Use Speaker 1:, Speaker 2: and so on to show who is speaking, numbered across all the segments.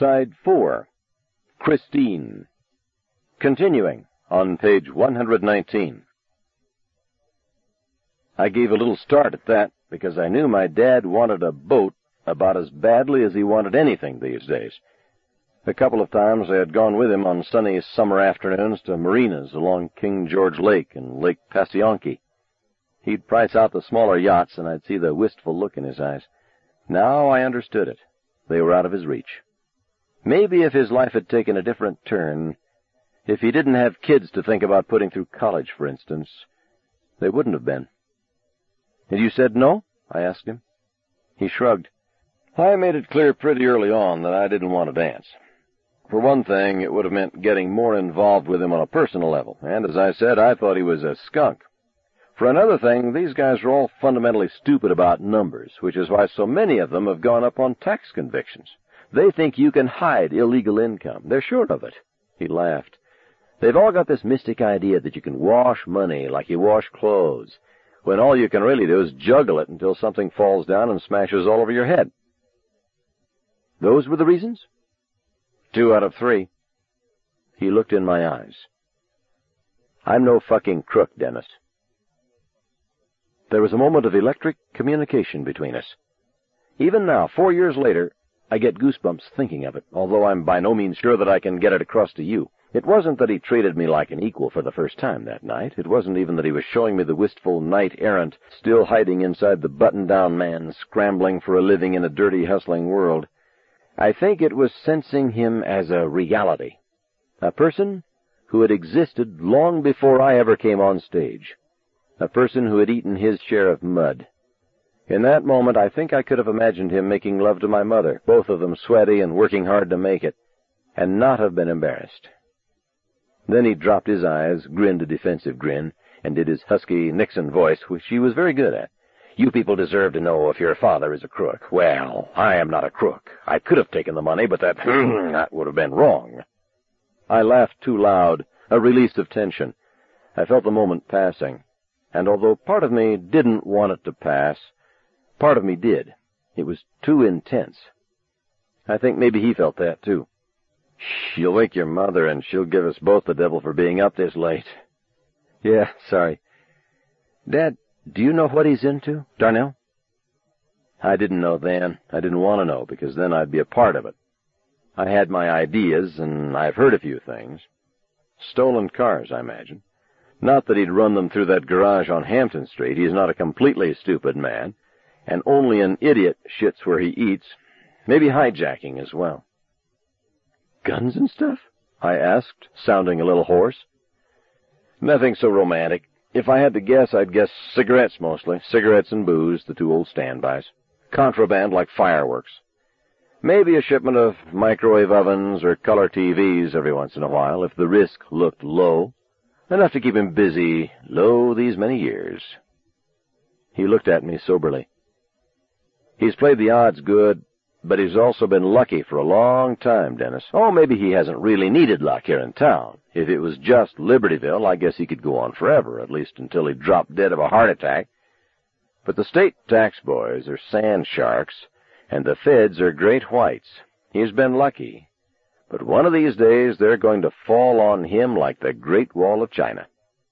Speaker 1: Side 4, Christine. Continuing on page 119. I gave a little start at that because I knew my dad wanted a boat about as badly as he wanted anything these days. A couple of times I had gone with him on sunny summer afternoons to marinas along King George Lake and Lake Passyonke. He'd price out the smaller yachts, and I'd see the wistful look in his eyes. Now I understood it. They were out of his reach. Maybe if his life had taken a different turn, if he didn't have kids to think about putting through college, for instance, they wouldn't have been. "And you said no?" I asked him. He shrugged. "I made it clear pretty early on that I didn't want to dance. For one thing, it would have meant getting more involved with him on a personal level, and as I said, I thought he was a skunk. For another thing, these guys are all fundamentally stupid about numbers, which is why so many of them have gone up on tax convictions. They think you can hide illegal income. They're sure of it." He laughed. "They've all got this mystic idea that you can wash money like you wash clothes, when all you can really do is juggle it until something falls down and smashes all over your head." "Those were the reasons?" 2 out of 3. He looked in my eyes. "I'm no fucking crook, Dennis." There was a moment of electric communication between us. Even now, 4 years later, I get goosebumps thinking of it, although I'm by no means sure that I can get it across to you. It wasn't that he treated me like an equal for the first time that night. It wasn't even that he was showing me the wistful knight-errant, still hiding inside the button-down man, scrambling for a living in a dirty, hustling world. I think it was sensing him as a reality, a person who had existed long before I ever came on stage, a person who had eaten his share of mud. In that moment, I think I could have imagined him making love to my mother, both of them sweaty and working hard to make it, and not have been embarrassed. Then he dropped his eyes, grinned a defensive grin, and did his husky Nixon voice, which he was very good at. "You people deserve to know if your father is a crook. Well, I am not a crook. I could have taken the money, but that would have been wrong." I laughed too loud, a release of tension. I felt the moment passing, and although part of me didn't want it to pass, part of me did. It was too intense. I think maybe he felt that, too. "You'll wake your mother, and she'll give us both the devil for being up this late." "Yeah, sorry. Dad, do you know what he's into, Darnell?" I didn't know then. I didn't want to know, because then I'd be a part of it. I had my ideas, and I've heard a few things. Stolen cars, I imagine. Not that he'd run them through that garage on Hampton Street. He's not a completely stupid man, and only an idiot shits where he eats. Maybe hijacking as well. "Guns and stuff?" I asked, sounding a little hoarse. "Nothing so romantic. If I had to guess, I'd guess cigarettes mostly. Cigarettes and booze, the 2 old standbys. Contraband like fireworks. Maybe a shipment of microwave ovens or color TVs every once in a while, if the risk looked low. Enough to keep him busy, lo, these many years." He looked at me soberly. "He's played the odds good, but he's also been lucky for a long time, Dennis. Oh, maybe he hasn't really needed luck here in town. If it was just Libertyville, I guess he could go on forever, at least until he dropped dead of a heart attack. But the state tax boys are sand sharks, and the feds are great whites. He's been lucky, but one of these days they're going to fall on him like the Great Wall of China."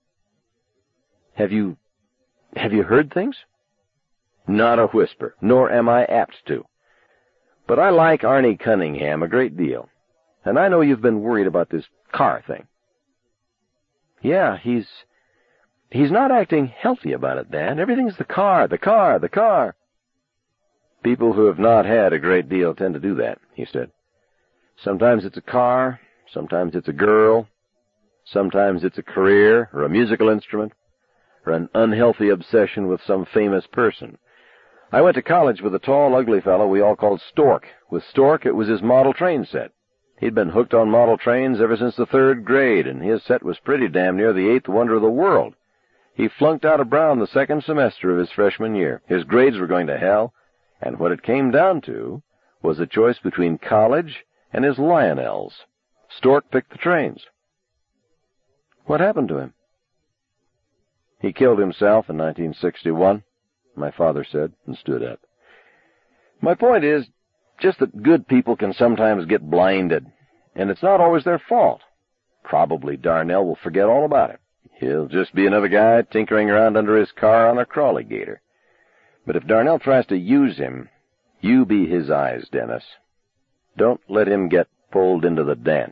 Speaker 1: Have you heard things?" "Not a whisper, nor am I apt to. But I like Arnie Cunningham a great deal, and I know you've been worried about this car thing." "Yeah, he's not acting healthy about it, Dad. Everything's the car, the car, the car." "People who have not had a great deal tend to do that," he said. "Sometimes it's a car, sometimes it's a girl, sometimes it's a career or a musical instrument, or an unhealthy obsession with some famous person. I went to college with a tall, ugly fellow we all called Stork. With Stork, it was his model train set. He'd been hooked on model trains ever since the 3rd grade, and his set was pretty damn near the 8th wonder of the world. He flunked out of Brown the 2nd semester of his freshman year. His grades were going to hell, and what it came down to was a choice between college and his Lionels. Stork picked the trains." "What happened to him?" "He killed himself in 1961. My father said, and stood up. "My point is, Just that good people can sometimes get blinded, and it's not always their fault. Probably Darnell will forget all about it. He'll just be another guy tinkering around under his car on a crawly gator. But if Darnell tries to use him, you be his eyes, Dennis. Don't let him get pulled into the dance.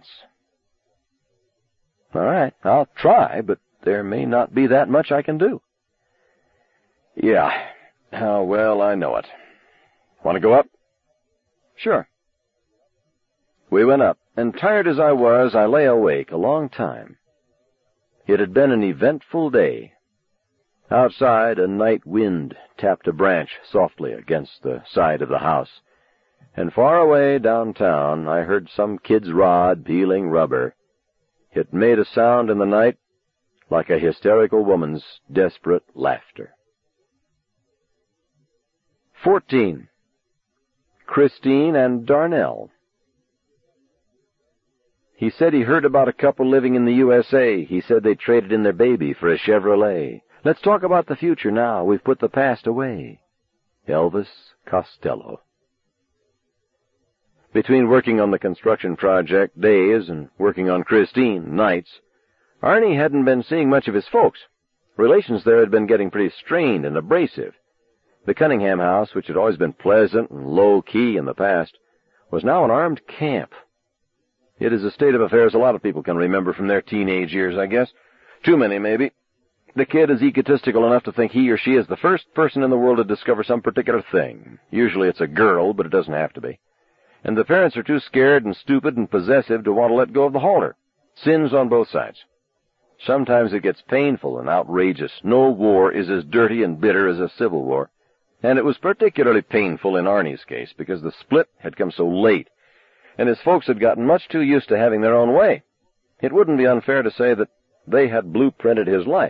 Speaker 1: All right, I'll try, but there may not be that much I can do. Yeah, how well I know it. Want to go up? Sure. We went up, and tired as I was, I lay awake a long time. It had been an eventful day. Outside, a night wind tapped a branch softly against the side of the house, and far away downtown I heard some kid's rod peeling rubber. It made a sound in the night like a hysterical woman's desperate laughter. 14. Christine and Darnell. He said he heard about a couple living in the USA. He said they traded in their baby for a Chevrolet. Let's talk about the future now. We've put the past away. Elvis Costello. Between working on the construction project days and working on Christine nights, Arnie hadn't been seeing much of his folks. Relations there had been getting pretty strained and abrasive. The Cunningham house, which had always been pleasant and low-key in the past, was now an armed camp. It is a state of affairs a lot of people can remember from their teenage years, I guess. Too many, maybe. The kid is egotistical enough to think he or she is the first person in the world to discover some particular thing. Usually it's a girl, but it doesn't have to be. And the parents are too scared and stupid and possessive to want to let go of the halter. Sins on both sides. Sometimes it gets painful and outrageous. No war is as dirty and bitter as a civil war. And it was particularly painful in Arnie's case because the split had come so late, and his folks had gotten much too used to having their own way. It wouldn't be unfair to say that they had blueprinted his life.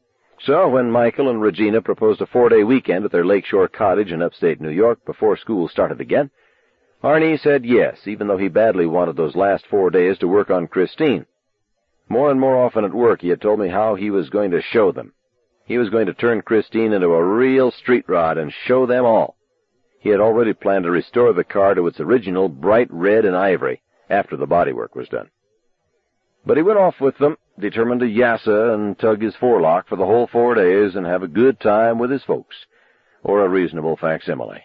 Speaker 1: So when Michael and Regina proposed a 4-day weekend at their lakeshore cottage in upstate New York before school started again, Arnie said yes, even though he badly wanted those last 4 days to work on Christine. More and more often at work he had told me how he was going to show them. He was going to turn Christine into a real street rod and show them all. He had already planned to restore the car to its original bright red and ivory after the bodywork was done. But he went off with them, determined to yassa and tug his forelock for the whole 4 days and have a good time with his folks, or a reasonable facsimile.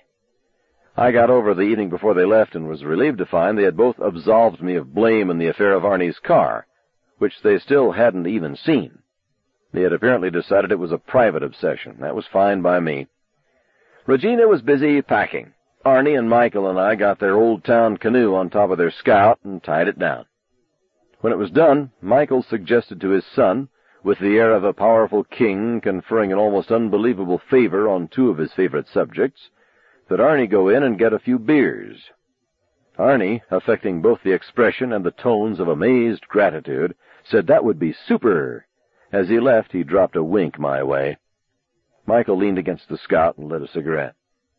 Speaker 1: I got over the evening before they left and was relieved to find they had both absolved me of blame in the affair of Arnie's car, which they still hadn't even seen. They had apparently decided it was a private obsession. That was fine by me. Regina was busy packing. Arnie and Michael and I got their old town canoe on top of their Scout and tied it down. When it was done, Michael suggested to his son, with the air of a powerful king conferring an almost unbelievable favor on 2 of his favorite subjects, that Arnie go in and get a few beers. Arnie, affecting both the expression and the tones of amazed gratitude, said that would be super. As he left, he dropped a wink my way. Michael leaned against the Scout and lit a cigarette.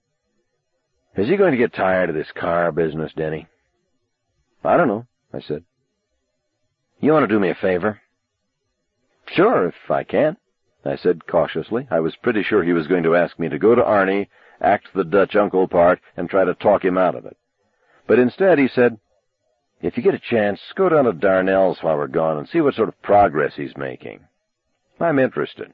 Speaker 1: Is he going to get tired of this car business, Denny? I don't know, I said. You want to do me a favor? Sure, if I can, I said cautiously. I was pretty sure he was going to ask me to go to Arnie, act the Dutch uncle part, and try to talk him out of it. But instead he said, if you get a chance, go down to Darnell's while we're gone and see what sort of progress he's making. I'm interested.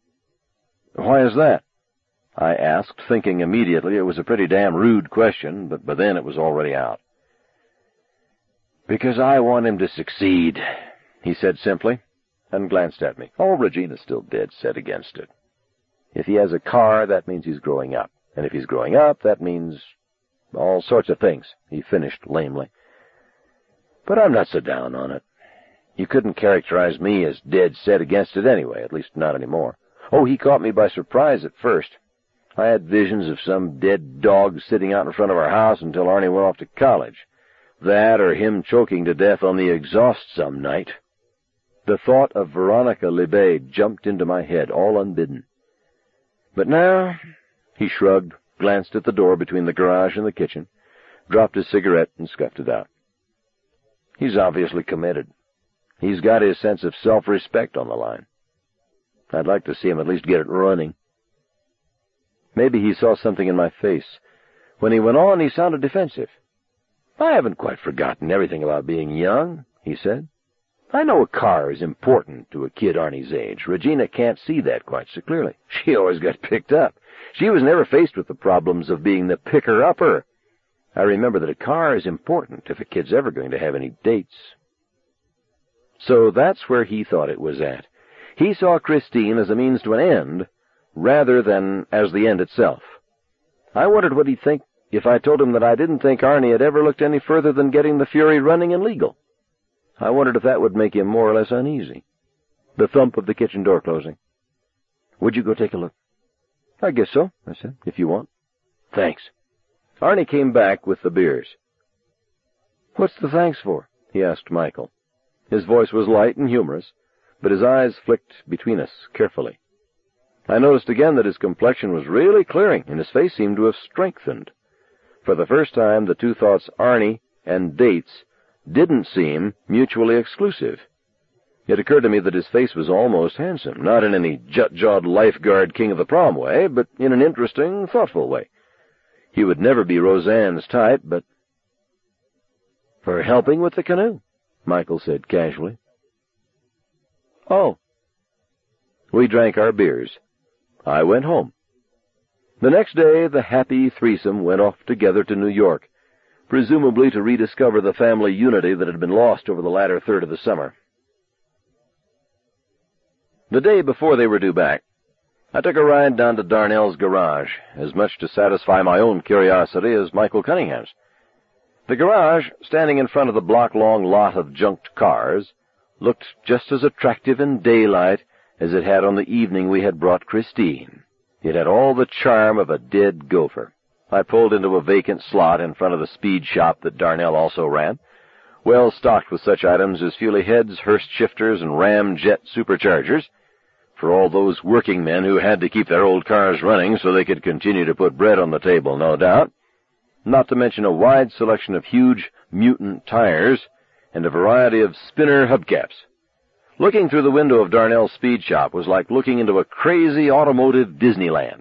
Speaker 1: Why is that? I asked, thinking immediately it was a pretty damn rude question, but by then it was already out. Because I want him to succeed, he said simply, and glanced at me. Oh, Regina's still dead set against it. If he has a car, that means he's growing up. And if he's growing up, that means all sorts of things, he finished lamely. But I'm not so down on it. You couldn't characterize me as dead set against it anyway, at least not anymore. Oh, he caught me by surprise at first. I had visions of some dead dog sitting out in front of our house until Arnie went off to college. That or him choking to death on the exhaust some night. The thought of Veronica Libet jumped into my head, all unbidden. But now, he shrugged, glanced at the door between the garage and the kitchen, dropped his cigarette and scuffed it out. He's obviously committed. He's got his sense of self-respect on the line. I'd like to see him at least get it running. Maybe he saw something in my face. When he went on, he sounded defensive. "I haven't quite forgotten everything about being young," he said. "I know a car is important to a kid Arnie's age. Regina can't see that quite so clearly. She always got picked up. She was never faced with the problems of being the picker-upper. I remember that a car is important if a kid's ever going to have any dates." So that's where he thought it was at. He saw Christine as a means to an end, rather than as the end itself. I wondered what he'd think if I told him that I didn't think Arnie had ever looked any further than getting the Fury running and legal. I wondered if that would make him more or less uneasy. The thump of the kitchen door closing. "Would you go take a look?" "I guess so," I said, "if you want." "Thanks." Arnie came back with the beers. "What's the thanks for?" he asked Michael. His voice was light and humorous, but his eyes flicked between us carefully. I noticed again that his complexion was really clearing, and his face seemed to have strengthened. For the first time, the two thoughts, Arnie and dates, didn't seem mutually exclusive. It occurred to me that his face was almost handsome, not in any jut-jawed lifeguard king of the prom way, but in an interesting, thoughtful way. He would never be Roseanne's type, but... "For helping with the canoe," Michael said casually. "Oh." We drank our beers. I went home. The next day, the happy threesome went off together to New York, presumably to rediscover the family unity that had been lost over the latter third of the summer. The day before they were due back, I took a ride down to Darnell's garage, as much to satisfy my own curiosity as Michael Cunningham's. The garage, standing in front of the block-long lot of junked cars, looked just as attractive in daylight as it had on the evening we had brought Christine. It had all the charm of a dead gopher. I pulled into a vacant slot in front of the speed shop that Darnell also ran, well stocked with such items as Fuelie heads, Hurst shifters, and Ram jet superchargers, for all those working men who had to keep their old cars running so they could continue to put bread on the table, no doubt, not to mention a wide selection of huge mutant tires and a variety of spinner hubcaps. Looking through the window of Darnell's speed shop was like looking into a crazy automotive Disneyland.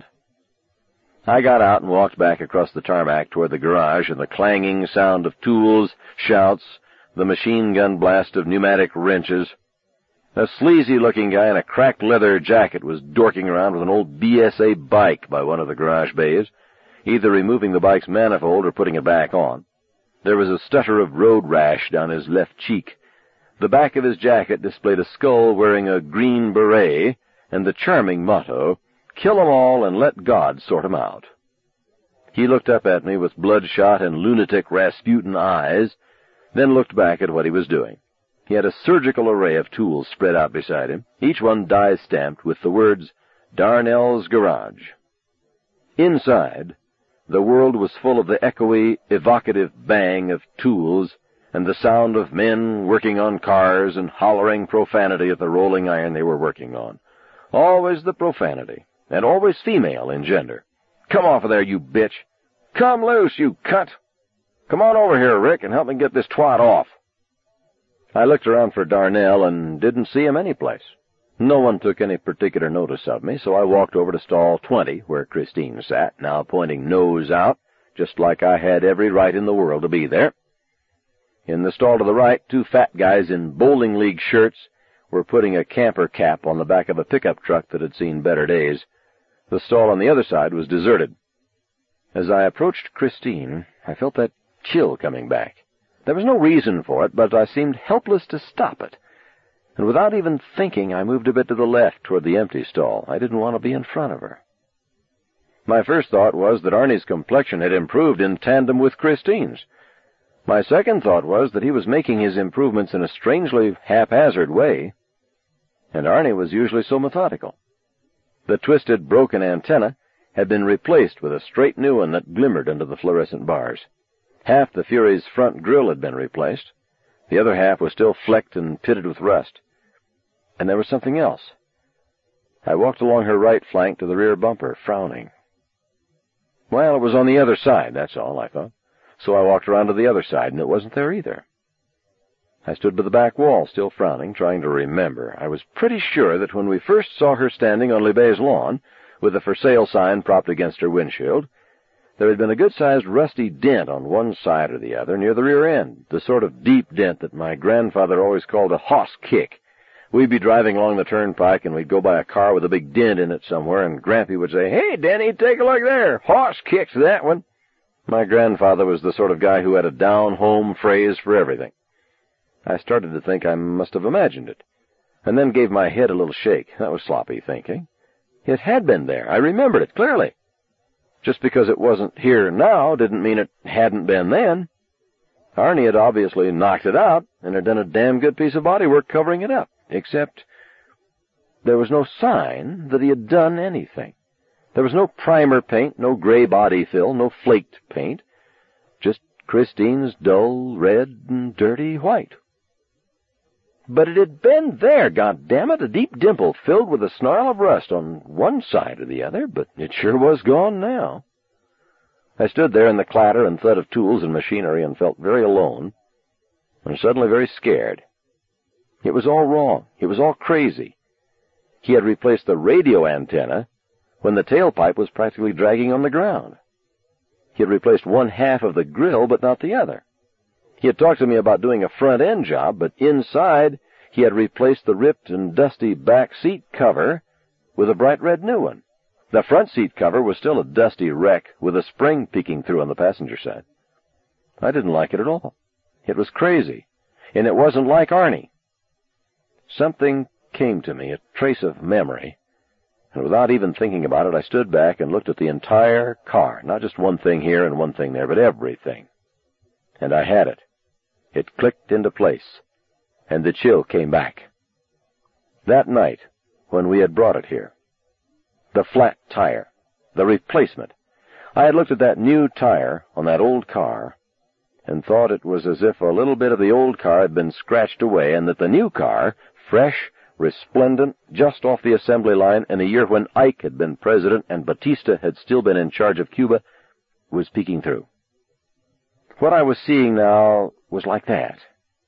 Speaker 1: I got out and walked back across the tarmac toward the garage, and the clanging sound of tools, shouts, the machine gun blast of pneumatic wrenches. A sleazy-looking guy in a cracked leather jacket was dorking around with an old BSA bike by one of the garage bays, either removing the bike's manifold or putting it back on. There was a stutter of road rash down his left cheek. The back of his jacket displayed a skull wearing a green beret and the charming motto, "Kill 'em all and let God sort 'em out." He looked up at me with bloodshot and lunatic Rasputin eyes, then looked back at what he was doing. He had a surgical array of tools spread out beside him, each one die-stamped with the words, "Darnell's Garage." Inside, the world was full of the echoey, evocative bang of tools and the sound of men working on cars and hollering profanity at the rolling iron they were working on. Always the profanity, and always female in gender. "Come off of there, you bitch! Come loose, you cunt! Come on over here, Rick, and help me get this twat off." I looked around for Darnell and didn't see him anyplace. No one took any particular notice of me, so I walked over to stall 20, where Christine sat, now pointing nose out, just like I had every right in the world to be there. In the stall to the right, two fat guys in bowling league shirts were putting a camper cap on the back of a pickup truck that had seen better days. The stall on the other side was deserted. As I approached Christine, I felt that chill coming back. There was no reason for it, but I seemed helpless to stop it. And without even thinking, I moved a bit to the left toward the empty stall. I didn't want to be in front of her. My first thought was that Arnie's complexion had improved in tandem with Christine's. My second thought was that he was making his improvements in a strangely haphazard way, and Arnie was usually so methodical. The twisted, broken antenna had been replaced with a straight new one that glimmered under the fluorescent bars. Half the Fury's front grille had been replaced. The other half was still flecked and pitted with rust. And there was something else. I walked along her right flank to the rear bumper, frowning. Well, it was on the other side, that's all, I thought. So I walked around to the other side, and it wasn't there either. I stood by the back wall, still frowning, trying to remember. I was pretty sure that when we first saw her standing on Libé's lawn, with a for sale sign propped against her windshield, There had been a good-sized rusty dent on one side or the other near the rear end, the sort of deep dent that my grandfather always called a hoss kick. We'd be driving along the turnpike, and we'd go by a car with a big dent in it somewhere, and Grampy would say, "Hey, Denny, take a look there. Hoss kicks that one." My grandfather was the sort of guy who had a down-home phrase for everything. I started to think I must have imagined it, and then gave my head a little shake. That was sloppy thinking. It had been there. I remembered it clearly. Just because it wasn't here now didn't mean it hadn't been then. Arnie had obviously knocked it out and had done a damn good piece of bodywork covering it up, except there was no sign that he had done anything. There was no primer paint, no gray body fill, no flaked paint, just Christine's dull red and dirty white. But it had been there, goddammit, a deep dimple filled with a snarl of rust on one side or the other, but it sure was gone now. I stood there in the clatter and thud of tools and machinery and felt very alone, and suddenly very scared. It was all wrong. It was all crazy. He had replaced the radio antenna when the tailpipe was practically dragging on the ground. He had replaced one half of the grill, but not the other. He had talked to me about doing a front-end job, but inside he had replaced the ripped and dusty back seat cover with a bright red new one. The front seat cover was still a dusty wreck with a spring peeking through on the passenger side. I didn't like it at all. It was crazy, and it wasn't like Arnie. Something came to me, a trace of memory, and without even thinking about it, I stood back and looked at the entire car, not just one thing here and one thing there, but everything. And I had it. It clicked into place, and the chill came back. That night, when we had brought it here, the flat tire, the replacement, I had looked at that new tire on that old car and thought it was as if a little bit of the old car had been scratched away and that the new car, fresh, resplendent, just off the assembly line in a year when Ike had been president and Batista had still been in charge of Cuba, was peeking through. What I was seeing now was like that.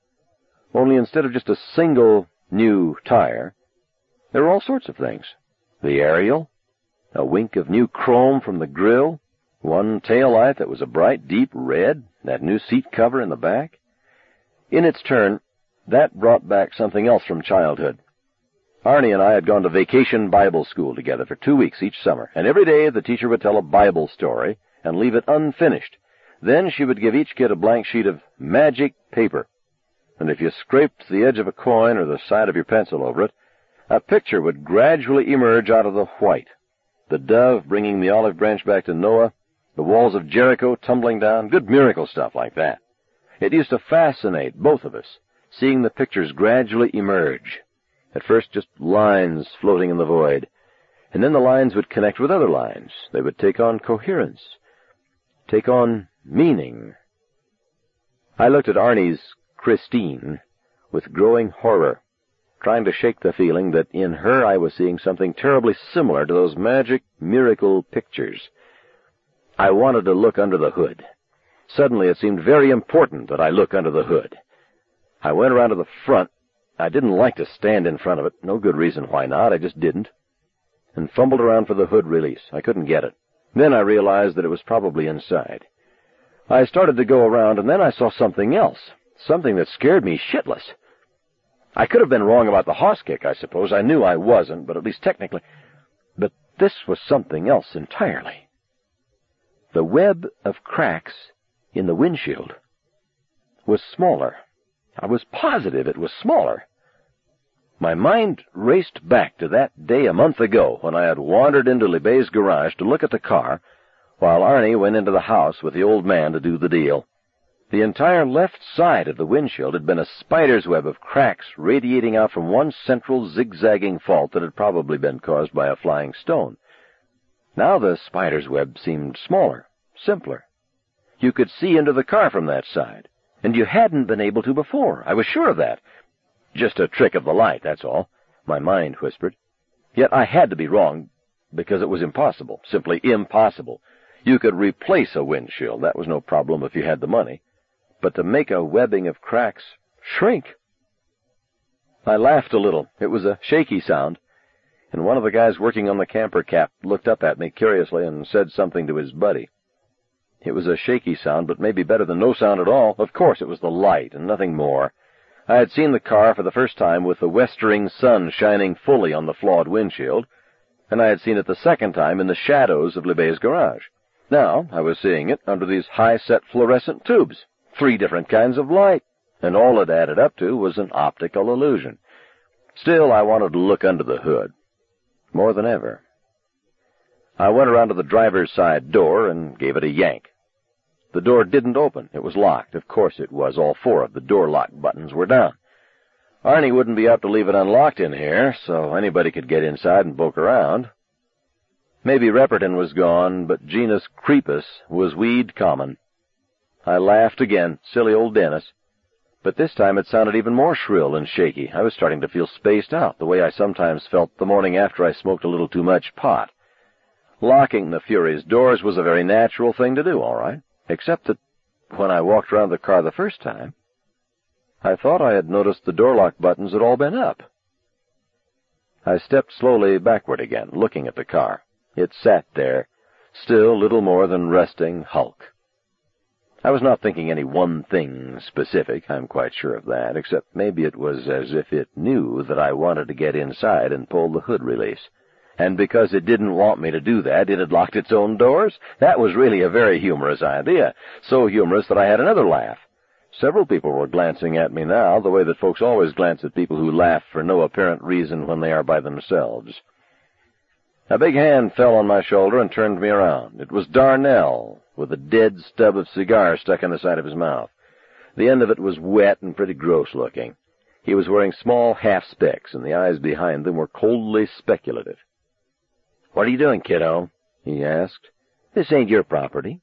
Speaker 1: Only instead of just a single new tire, there were all sorts of things. The aerial, a wink of new chrome from the grill, one tail light that was a bright, deep red, that new seat cover in the back. In its turn, that brought back something else from childhood. Arnie and I had gone to vacation Bible school together for 2 weeks each summer, and every day the teacher would tell a Bible story and leave it unfinished. Then she would give each kid a blank sheet of magic paper, and if you scraped the edge of a coin or the side of your pencil over it, a picture would gradually emerge out of the white. The dove bringing the olive branch back to Noah, the walls of Jericho tumbling down, good miracle stuff like that. It used to fascinate both of us, seeing the pictures gradually emerge. At first just lines floating in the void, and then the lines would connect with other lines. They would take on coherence, take on meaning. I looked at Arnie's Christine with growing horror, trying to shake the feeling that in her I was seeing something terribly similar to those magic miracle pictures. I wanted to look under the hood. Suddenly it seemed very important that I look under the hood. I went around to the front. I didn't like to stand in front of it. No good reason why not. I just didn't. And fumbled around for the hood release. I couldn't get it. Then I realized that it was probably inside. I started to go around, and then I saw something else. Something that scared me shitless. I could have been wrong about the hoss kick, I suppose. I knew I wasn't, but at least technically. But this was something else entirely. The web of cracks in the windshield was smaller. I was positive it was smaller. My mind raced back to that day a month ago when I had wandered into Libé's garage to look at the car while Arnie went into the house with the old man to do the deal. The entire left side of the windshield had been a spider's web of cracks radiating out from one central zigzagging fault that had probably been caused by a flying stone. Now the spider's web seemed smaller, simpler. You could see into the car from that side, and you hadn't been able to before. I was sure of that. Just a trick of the light, that's all, my mind whispered. Yet I had to be wrong, because it was impossible, simply impossible. You could replace a windshield, that was no problem if you had the money. But to make a webbing of cracks shrink. I laughed a little. It was a shaky sound, and one of the guys working on the camper cap looked up at me curiously and said something to his buddy. It was a shaky sound, but maybe better than no sound at all. Of course, it was the light and nothing more. I had seen the car for the first time with the westering sun shining fully on the flawed windshield, and I had seen it the second time in the shadows of Libé's garage. Now I was seeing it under these high-set fluorescent tubes, 3 different kinds of light, and all it added up to was an optical illusion. Still, I wanted to look under the hood, more than ever. I went around to the driver's side door and gave it a yank. The door didn't open. It was locked. Of course it was. All 4 of the door lock buttons were down. Arnie wouldn't be up to leave it unlocked in here, so anybody could get inside and poke around. Maybe Repperton was gone, but genus Creepus was weed common. I laughed again, silly old Dennis. But this time it sounded even more shrill and shaky. I was starting to feel spaced out, the way I sometimes felt the morning after I smoked a little too much pot. Locking the Furies' doors was a very natural thing to do, all right, except that when I walked around the car the first time, I thought I had noticed the door lock buttons had all been up. I stepped slowly backward again, looking at the car. It sat there, still little more than resting hulk. I was not thinking any one thing specific, I'm quite sure of that, except maybe it was as if it knew that I wanted to get inside and pull the hood release. And because it didn't want me to do that, it had locked its own doors? That was really a very humorous idea, so humorous that I had another laugh. Several people were glancing at me now, the way that folks always glance at people who laugh for no apparent reason when they are by themselves. A big hand fell on my shoulder and turned me around. It was Darnell, with a dead stub of cigar stuck in the side of his mouth. The end of it was wet and pretty gross-looking. He was wearing small half-specs, and the eyes behind them were coldly speculative. "What are you doing, kiddo?" he asked. "This ain't your property."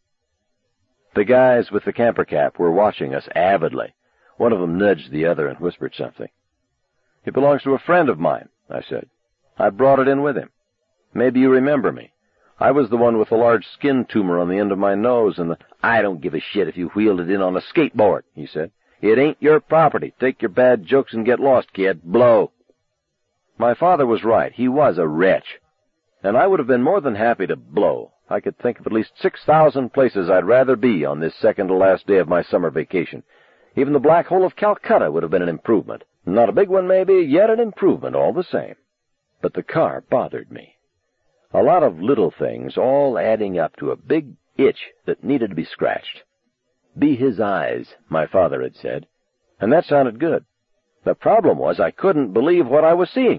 Speaker 1: The guys with the camper cap were watching us avidly. One of them nudged the other and whispered something. "It belongs to a friend of mine," I said. "I brought it in with him. Maybe you remember me. I was the one with the large skin tumor on the end of my nose and the—" "I don't give a shit if you wheeled it in on a skateboard," he said. "It ain't your property. Take your bad jokes and get lost, kid. Blow." My father was right. He was a wretch. And I would have been more than happy to blow. I could think of at least 6,000 places I'd rather be on this second-to-last day of my summer vacation. Even the Black Hole of Calcutta would have been an improvement. Not a big one, maybe, yet an improvement all the same. But the car bothered me. A lot of little things, all adding up to a big itch that needed to be scratched. "Be his eyes," my father had said, and that sounded good. The problem was I couldn't believe what I was seeing.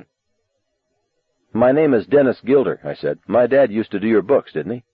Speaker 1: "My name is Dennis Gilder," I said. "My dad used to do your books, didn't he?"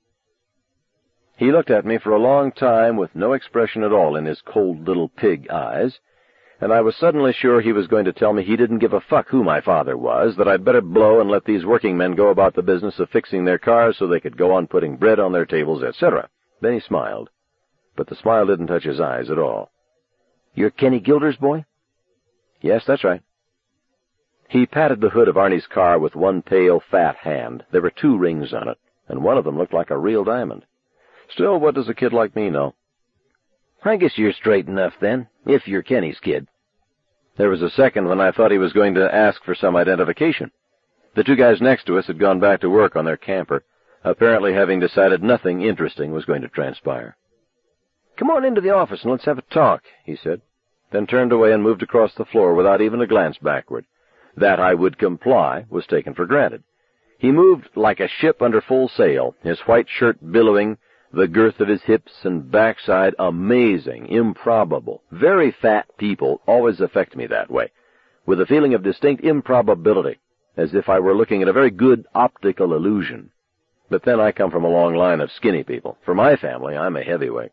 Speaker 1: He looked at me for a long time with no expression at all in his cold little pig eyes, and I was suddenly sure he was going to tell me he didn't give a fuck who my father was, that I'd better blow and let these working men go about the business of fixing their cars so they could go on putting bread on their tables, etc. Then he smiled, but the smile didn't touch his eyes at all. "You're Kenny Gilder's boy?" "Yes, that's right." He patted the hood of Arnie's car with one pale, fat hand. There were 2 rings on it, and one of them looked like a real diamond. Still, what does a kid like me know? "I guess you're straight enough, then, if you're Kenny's kid." There was a second when I thought he was going to ask for some identification. The 2 guys next to us had gone back to work on their camper, apparently having decided nothing interesting was going to transpire. "Come on into the office and let's have a talk," he said, then turned away and moved across the floor without even a glance backward. That I would comply was taken for granted. He moved like a ship under full sail, his white shirt billowing, the girth of his hips and backside amazing, improbable. Very fat people always affect me that way, with a feeling of distinct improbability, as if I were looking at a very good optical illusion. But then I come from a long line of skinny people. For my family, I'm a heavyweight.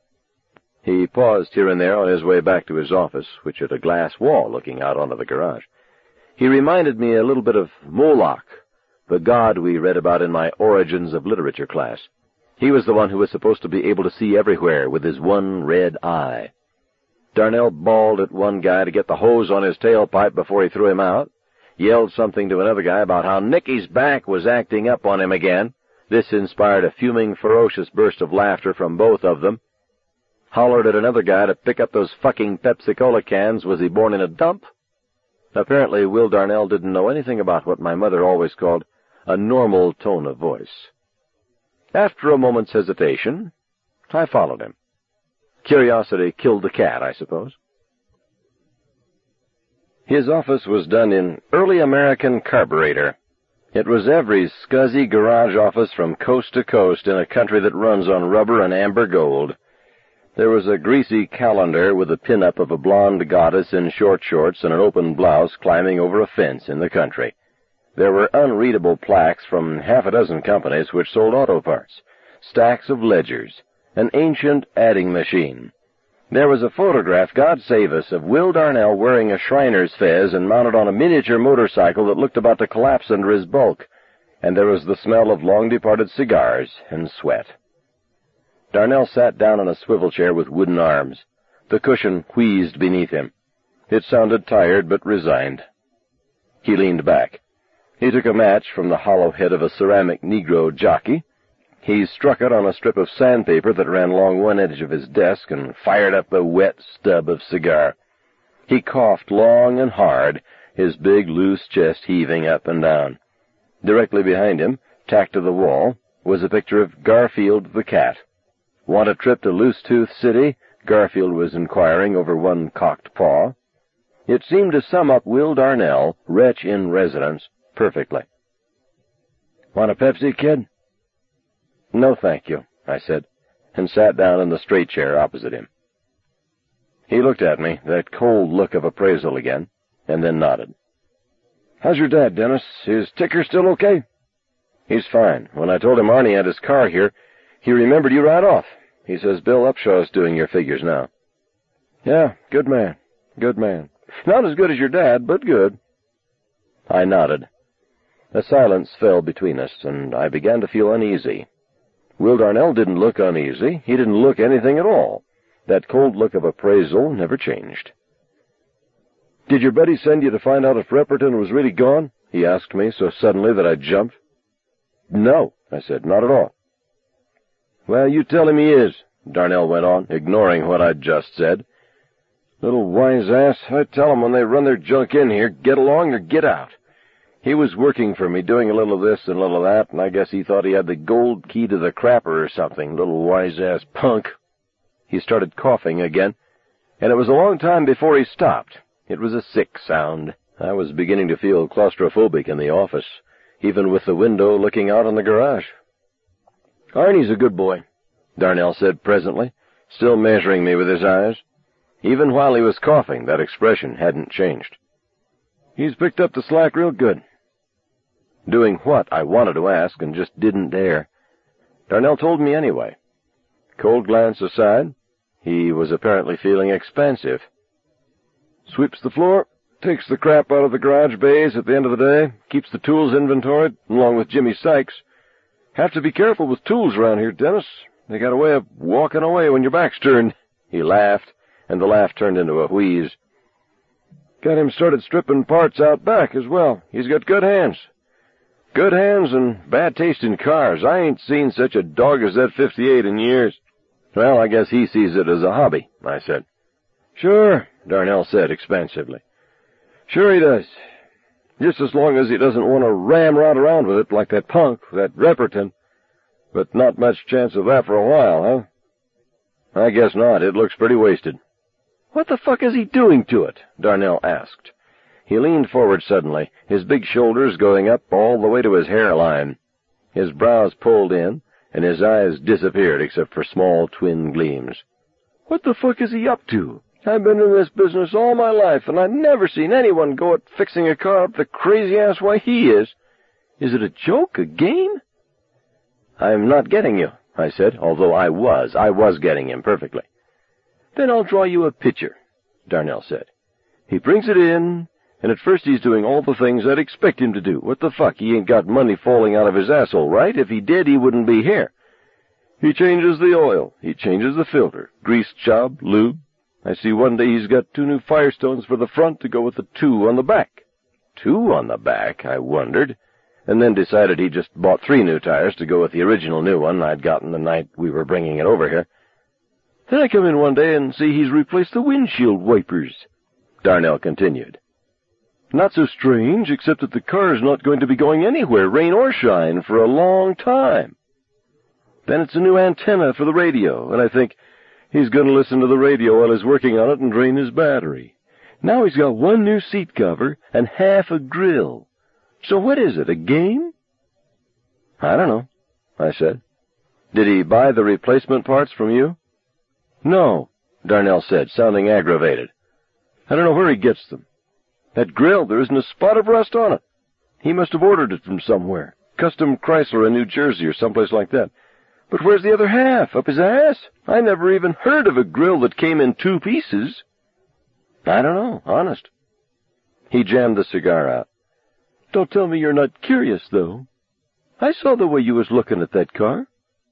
Speaker 1: He paused here and there on his way back to his office, which had a glass wall looking out onto the garage. He reminded me a little bit of Moloch, the god we read about in my Origins of Literature class. He was the one who was supposed to be able to see everywhere with his one red eye. Darnell bawled at one guy to get the hose on his tailpipe before he threw him out, yelled something to another guy about how Nicky's back was acting up on him again. This inspired a fuming, ferocious burst of laughter from both of them. Hollered at another guy to pick up those fucking Pepsi-Cola cans. Was he born in a dump? Apparently, Will Darnell didn't know anything about what my mother always called a normal tone of voice. After a moment's hesitation, I followed him. Curiosity killed the cat, I suppose. His office was done in early American carburetor. It was every scuzzy garage office from coast to coast in a country that runs on rubber and amber gold. There was a greasy calendar with a pin-up of a blonde goddess in short shorts and an open blouse climbing over a fence in the country. There were unreadable plaques from half a dozen companies which sold auto parts, stacks of ledgers, an ancient adding machine. There was a photograph, God save us, of Will Darnell wearing a Shriner's fez and mounted on a miniature motorcycle that looked about to collapse under his bulk, and there was the smell of long-departed cigars and sweat. Darnell sat down in a swivel chair with wooden arms. The cushion wheezed beneath him. It sounded tired but resigned. He leaned back. He took a match from the hollow head of a ceramic Negro jockey. He struck it on a strip of sandpaper that ran along one edge of his desk and fired up a wet stub of cigar. He coughed long and hard, his big, loose chest heaving up and down. Directly behind him, tacked to the wall, was a picture of Garfield the cat. Want a trip to Loose Tooth City? Garfield was inquiring over one cocked paw. It seemed to sum up Will Darnell, wretch in residence, perfectly. Want a Pepsi, kid? No, thank you, I said, and sat down in the straight chair opposite him. He looked at me, that cold look of appraisal again, and then nodded. How's your dad, Dennis? Is Ticker still okay? He's fine. When I told him Arnie had his car here, he remembered you right off. He says Bill Upshaw's doing your figures now. Yeah, good man, good man. Not as good as your dad, but good. I nodded. A silence fell between us, and I began to feel uneasy. Will Darnell didn't look uneasy. He didn't look anything at all. That cold look of appraisal never changed. Did your buddy send you to find out if Repperton was really gone? He asked me so suddenly that I jumped. No, I said, not at all. Well, you tell him he is, Darnell went on, ignoring what I'd just said. Little wise ass, I tell him when they run their junk in here, get along or get out. He was working for me, doing a little of this and a little of that, and I guess he thought he had the gold key to the crapper or something, little wise-ass punk. He started coughing again, and it was a long time before he stopped. It was a sick sound. I was beginning to feel claustrophobic in the office, even with the window looking out on the garage. Arnie's a good boy, Darnell said presently, still measuring me with his eyes. Even while he was coughing, that expression hadn't changed. He's picked up the slack real good. Doing what, I wanted to ask, and just didn't dare. Darnell told me anyway. Cold glance aside, he was apparently feeling expansive. Sweeps the floor, takes the crap out of the garage bays at the end of the day, keeps the tools inventoried, along with Jimmy Sykes. Have to be careful with tools around here, Dennis. They got a way of walking away when your back's turned. He laughed, and the laugh turned into a wheeze. Got him started stripping parts out back as well. He's got good hands. Good hands and bad taste in cars. I ain't seen such a dog as that 58 in years. Well, I guess he sees it as a hobby, I said. Sure, Darnell said expansively. Sure he does. Just as long as he doesn't want to ramrod around with it like that punk, that Repperton. But not much chance of that for a while, huh? I guess not. It looks pretty wasted. What the fuck is he doing to it? Darnell asked. He leaned forward suddenly, his big shoulders going up all the way to his hairline. His brows pulled in, and his eyes disappeared except for small twin gleams. What the fuck is he up to? I've been in this business all my life, and I've never seen anyone go at fixing a car up the crazy-ass way he is. Is it a joke, a game? I'm not getting you, I said, although I was getting him perfectly. Then I'll draw you a picture, Darnell said. He brings it in, and at first he's doing all the things I'd expect him to do. What the fuck? He ain't got money falling out of his asshole, right? If he did, he wouldn't be here. He changes the oil. He changes the filter. Grease job, lube. I see one day he's got 2 new Firestones for the front to go with the 2 on the back. 2 on the back, I wondered, and then decided he just bought 3 new tires to go with the original new one I'd gotten the night we were bringing it over here. Then I come in one day and see he's replaced the windshield wipers, Darnell continued. Not so strange, except that the car's not going to be going anywhere, rain or shine, for a long time.
Speaker 2: Then it's a new antenna for the radio, and I think he's going to listen to the radio while he's working on it and drain his battery. Now he's got one new seat cover and half a grill. So what is it, a game?
Speaker 1: I don't know, I said. Did he buy the replacement parts from you?
Speaker 2: No, Darnell said, sounding aggravated. I don't know where he gets them. That grill, there isn't a spot of rust on it. He must have ordered it from somewhere. Custom Chrysler in New Jersey or someplace like that. But where's the other half? Up his ass? I never even heard of a grill that came in 2 pieces.
Speaker 1: I don't know, honest.
Speaker 2: He jammed the cigar out. Don't tell me you're not curious, though. I saw the way you was looking at that car.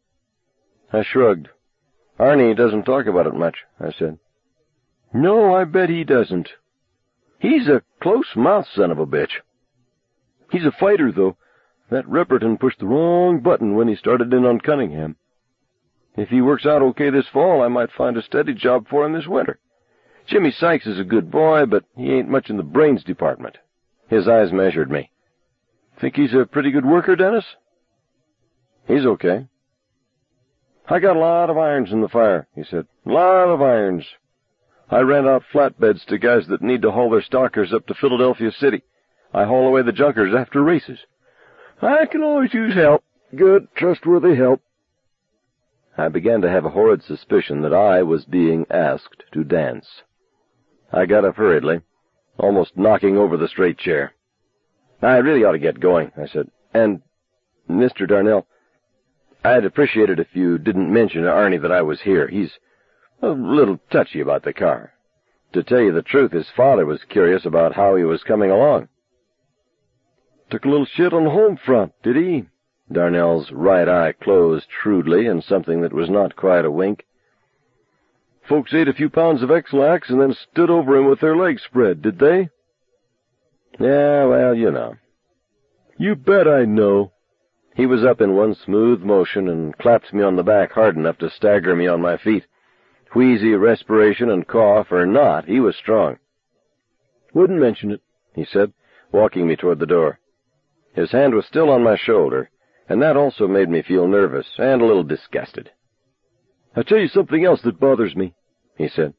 Speaker 1: I shrugged. Arnie doesn't talk about it much, I said.
Speaker 2: No, I bet he doesn't. He's a close-mouthed son of a bitch. He's a fighter, though. That Repperton pushed the wrong button when he started in on Cunningham. If he works out okay this fall, I might find a steady job for him this winter. Jimmy Sykes is a good boy, but he ain't much in the brains department.
Speaker 1: His eyes measured me.
Speaker 2: Think he's a pretty good worker, Dennis?
Speaker 1: He's okay.
Speaker 2: I got a lot of irons in the fire, he said. A lot of irons. I rent out flatbeds to guys that need to haul their stockers up to Philadelphia City. I haul away the junkers after races. I can always use help. Good, trustworthy help.
Speaker 1: I began to have a horrid suspicion that I was being asked to dance. I got up hurriedly, almost knocking over the straight chair. I really ought to get going, I said. And, Mr. Darnell, I'd appreciate it if you didn't mention to Arnie that I was here. He's a little touchy about the car. To tell you the truth, his father was curious about how he was coming along.
Speaker 2: Took a little shit on the home front, did he?
Speaker 1: Darnell's right eye closed shrewdly in something that was not quite a wink.
Speaker 2: Folks ate a few pounds of X-Lax and then stood over him with their legs spread, did they?
Speaker 1: Yeah, well, you know.
Speaker 2: You bet I know.
Speaker 1: He was up in one smooth motion and clapped me on the back hard enough to stagger me on my feet. Wheezy respiration and cough or not, he was strong.
Speaker 2: Wouldn't mention it, he said,
Speaker 1: walking me toward the door. His hand was still on my shoulder, and that also made me feel nervous and a little disgusted.
Speaker 2: I'll tell you something else that bothers me, he said.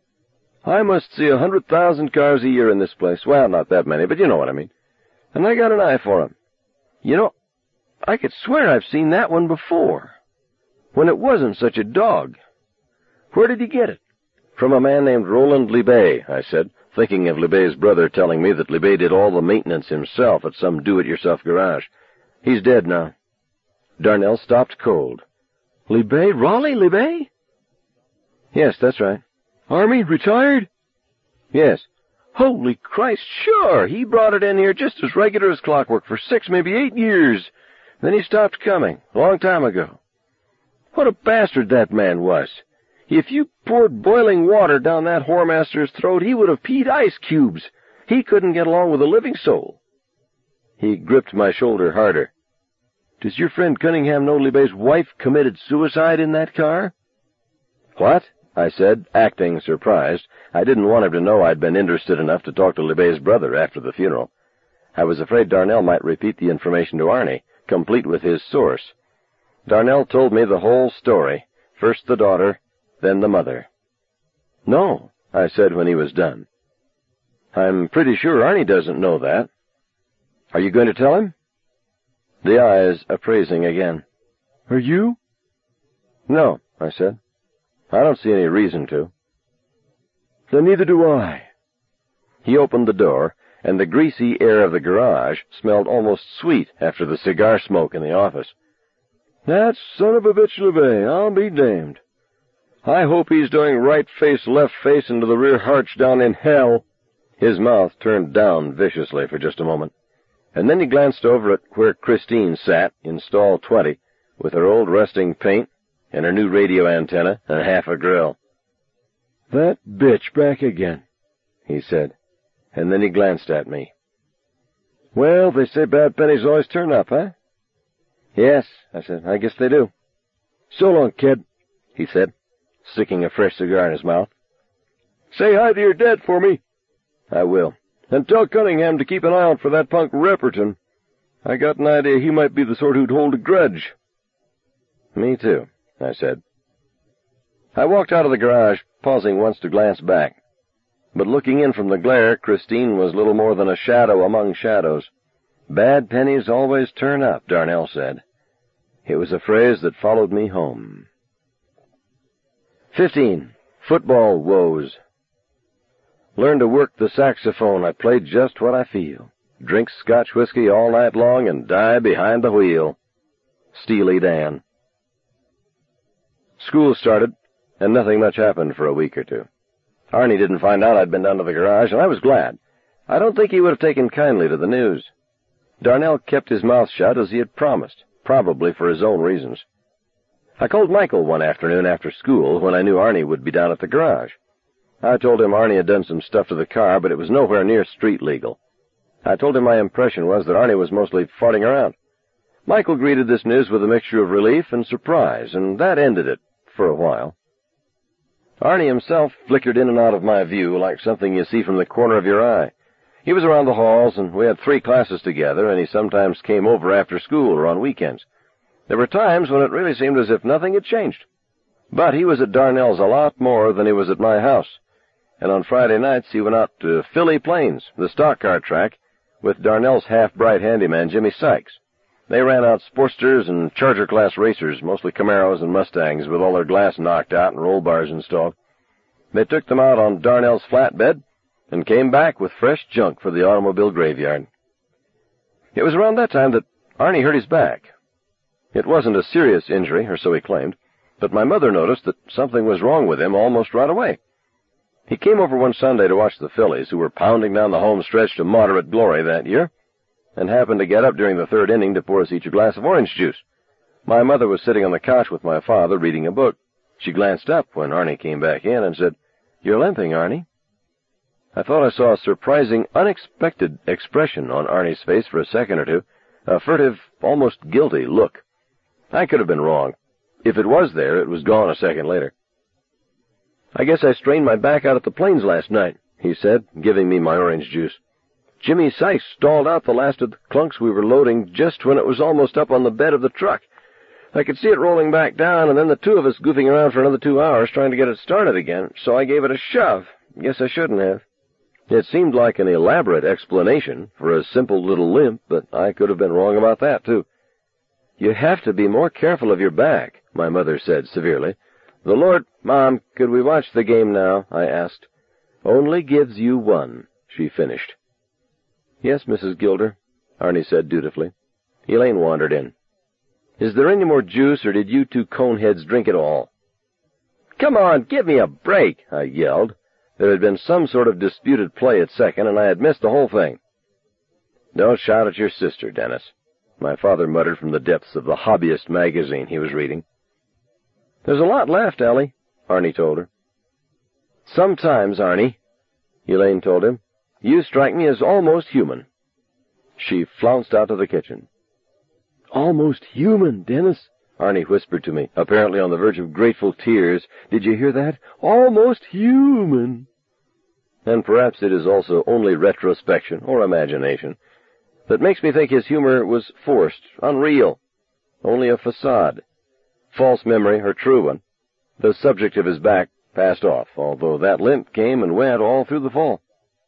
Speaker 2: I must see 100,000 cars a year in this place. Well, not that many, but you know what I mean. And I got an eye for 'em. You know, I could swear I've seen that one before, when it wasn't such a dog. Where did he get it?
Speaker 1: From a man named Roland Libbey, I said, thinking of Libbey's brother telling me that Libbey did all the maintenance himself at some do-it-yourself garage. He's dead now. Darnell stopped cold.
Speaker 2: Libbey? Raleigh Libbey?
Speaker 1: Yes, that's right.
Speaker 2: Army? Retired?
Speaker 1: Yes.
Speaker 2: Holy Christ, sure! He brought it in here just as regular as clockwork for 6, maybe 8 years. Then he stopped coming, a long time ago. What a bastard that man was. If you poured boiling water down that whoremaster's throat, he would have peed ice cubes. He couldn't get along with a living soul.
Speaker 1: He gripped my shoulder harder.
Speaker 2: Does your friend Cunningham know Libbey's wife committed suicide in that car?
Speaker 1: What? I said, acting surprised. I didn't want him to know I'd been interested enough to talk to Libbey's brother after the funeral. I was afraid Darnell might repeat the information to Arnie, complete with his source. Darnell told me the whole story, first the daughter, then the mother.
Speaker 2: No, I said when he was done.
Speaker 1: I'm pretty sure Arnie doesn't know that.
Speaker 2: Are you going to tell him?
Speaker 1: The eyes appraising again.
Speaker 2: Are you?
Speaker 1: No, I said. I don't see any reason to.
Speaker 2: Then neither do I.
Speaker 1: He opened the door, and the greasy air of the garage smelled almost sweet after the cigar smoke in the office.
Speaker 2: That son of a bitch Libbey, I'll be damned. I hope he's doing right face, left face into the rear harch down in hell.
Speaker 1: His mouth turned down viciously for just a moment, and then he glanced over at where Christine sat in stall 20, with her old rusting paint and her new radio antenna and half a grill.
Speaker 2: That bitch back again, he said,
Speaker 1: and then he glanced at me.
Speaker 2: Well, they say bad pennies always turn up, huh?
Speaker 1: Yes, I said, I guess they do.
Speaker 2: So long, kid,
Speaker 1: he said, sticking a fresh cigar in his mouth.
Speaker 2: Say hi to your dad for me.
Speaker 1: I will.
Speaker 2: And tell Cunningham to keep an eye out for that punk Repperton. I got an idea he might be the sort who'd hold a grudge.
Speaker 1: Me too, I said. I walked out of the garage, pausing once to glance back. But looking in from the glare, Christine was little more than a shadow among shadows. Bad pennies always turn up, Darnell said. It was a phrase that followed me home. 15. Football woes. Learn to work the saxophone. I play just what I feel. Drink Scotch whiskey all night long and die behind the wheel. Steely Dan. School started, and nothing much happened for a week or two. Arnie didn't find out I'd been down to the garage, and I was glad. I don't think he would have taken kindly to the news. Darnell kept his mouth shut as he had promised, probably for his own reasons. I called Michael one afternoon after school when I knew Arnie would be down at the garage. I told him Arnie had done some stuff to the car, but it was nowhere near street legal. I told him my impression was that Arnie was mostly farting around. Michael greeted this news with a mixture of relief and surprise, and that ended it for a while. Arnie himself flickered in and out of my view like something you see from the corner of your eye. He was around the halls, and we had 3 classes together, and he sometimes came over after school or on weekends. There were times when it really seemed as if nothing had changed. But he was at Darnell's a lot more than he was at my house, and on Friday nights he went out to Philly Plains, the stock car track, with Darnell's half-bright handyman, Jimmy Sykes. They ran out Sportsters and Charger-class racers, mostly Camaros and Mustangs, with all their glass knocked out and roll bars installed. They took them out on Darnell's flatbed and came back with fresh junk for the automobile graveyard. It was around that time that Arnie hurt his back. It wasn't a serious injury, or so he claimed, but my mother noticed that something was wrong with him almost right away. He came over one Sunday to watch the Phillies, who were pounding down the home stretch to moderate glory that year, and happened to get up during the 3rd inning to pour us each a glass of orange juice. My mother was sitting on the couch with my father reading a book. She glanced up when Arnie came back in and said, "You're limping, Arnie." I thought I saw a surprising, unexpected expression on Arnie's face for a second or two, a furtive, almost guilty look. I could have been wrong. If it was there, it was gone a second later. "I guess I strained my back out at the Plains last night," he said, giving me my orange juice. "Jimmy Sykes stalled out the last of the clunks we were loading just when it was almost up on the bed of the truck. I could see it rolling back down, and then the 2 of us goofing around for another 2 hours trying to get it started again, so I gave it a shove. Guess I shouldn't have." It seemed like an elaborate explanation for a simple little limp, but I could have been wrong about that, too. "You have to be more careful of your back," my mother said severely. "The Lord—" "Mom, could we watch the game now?" I asked. "Only gives you one," she finished. "Yes, Mrs. Gilder," Arnie said dutifully. Elaine wandered in. "Is there any more juice, or did you 2 coneheads drink it all?" "Come on, give me a break," I yelled. There had been some sort of disputed play at second, and I had missed the whole thing. "Don't shout at your sister, Dennis," my father muttered from the depths of the Hobbyist magazine he was reading. "There's a lot left, Ellie," Arnie told her. "Sometimes, Arnie," Elaine told him, "you strike me as almost human." She flounced out of the kitchen. "Almost human, Dennis," Arnie whispered to me, apparently on the verge of grateful tears. "Did you hear that? Almost human." And perhaps it is also only retrospection, or imagination, that makes me think his humor was forced, unreal, only a facade. False memory, or true one. The subject of his back passed off, although that limp came and went all through the fall.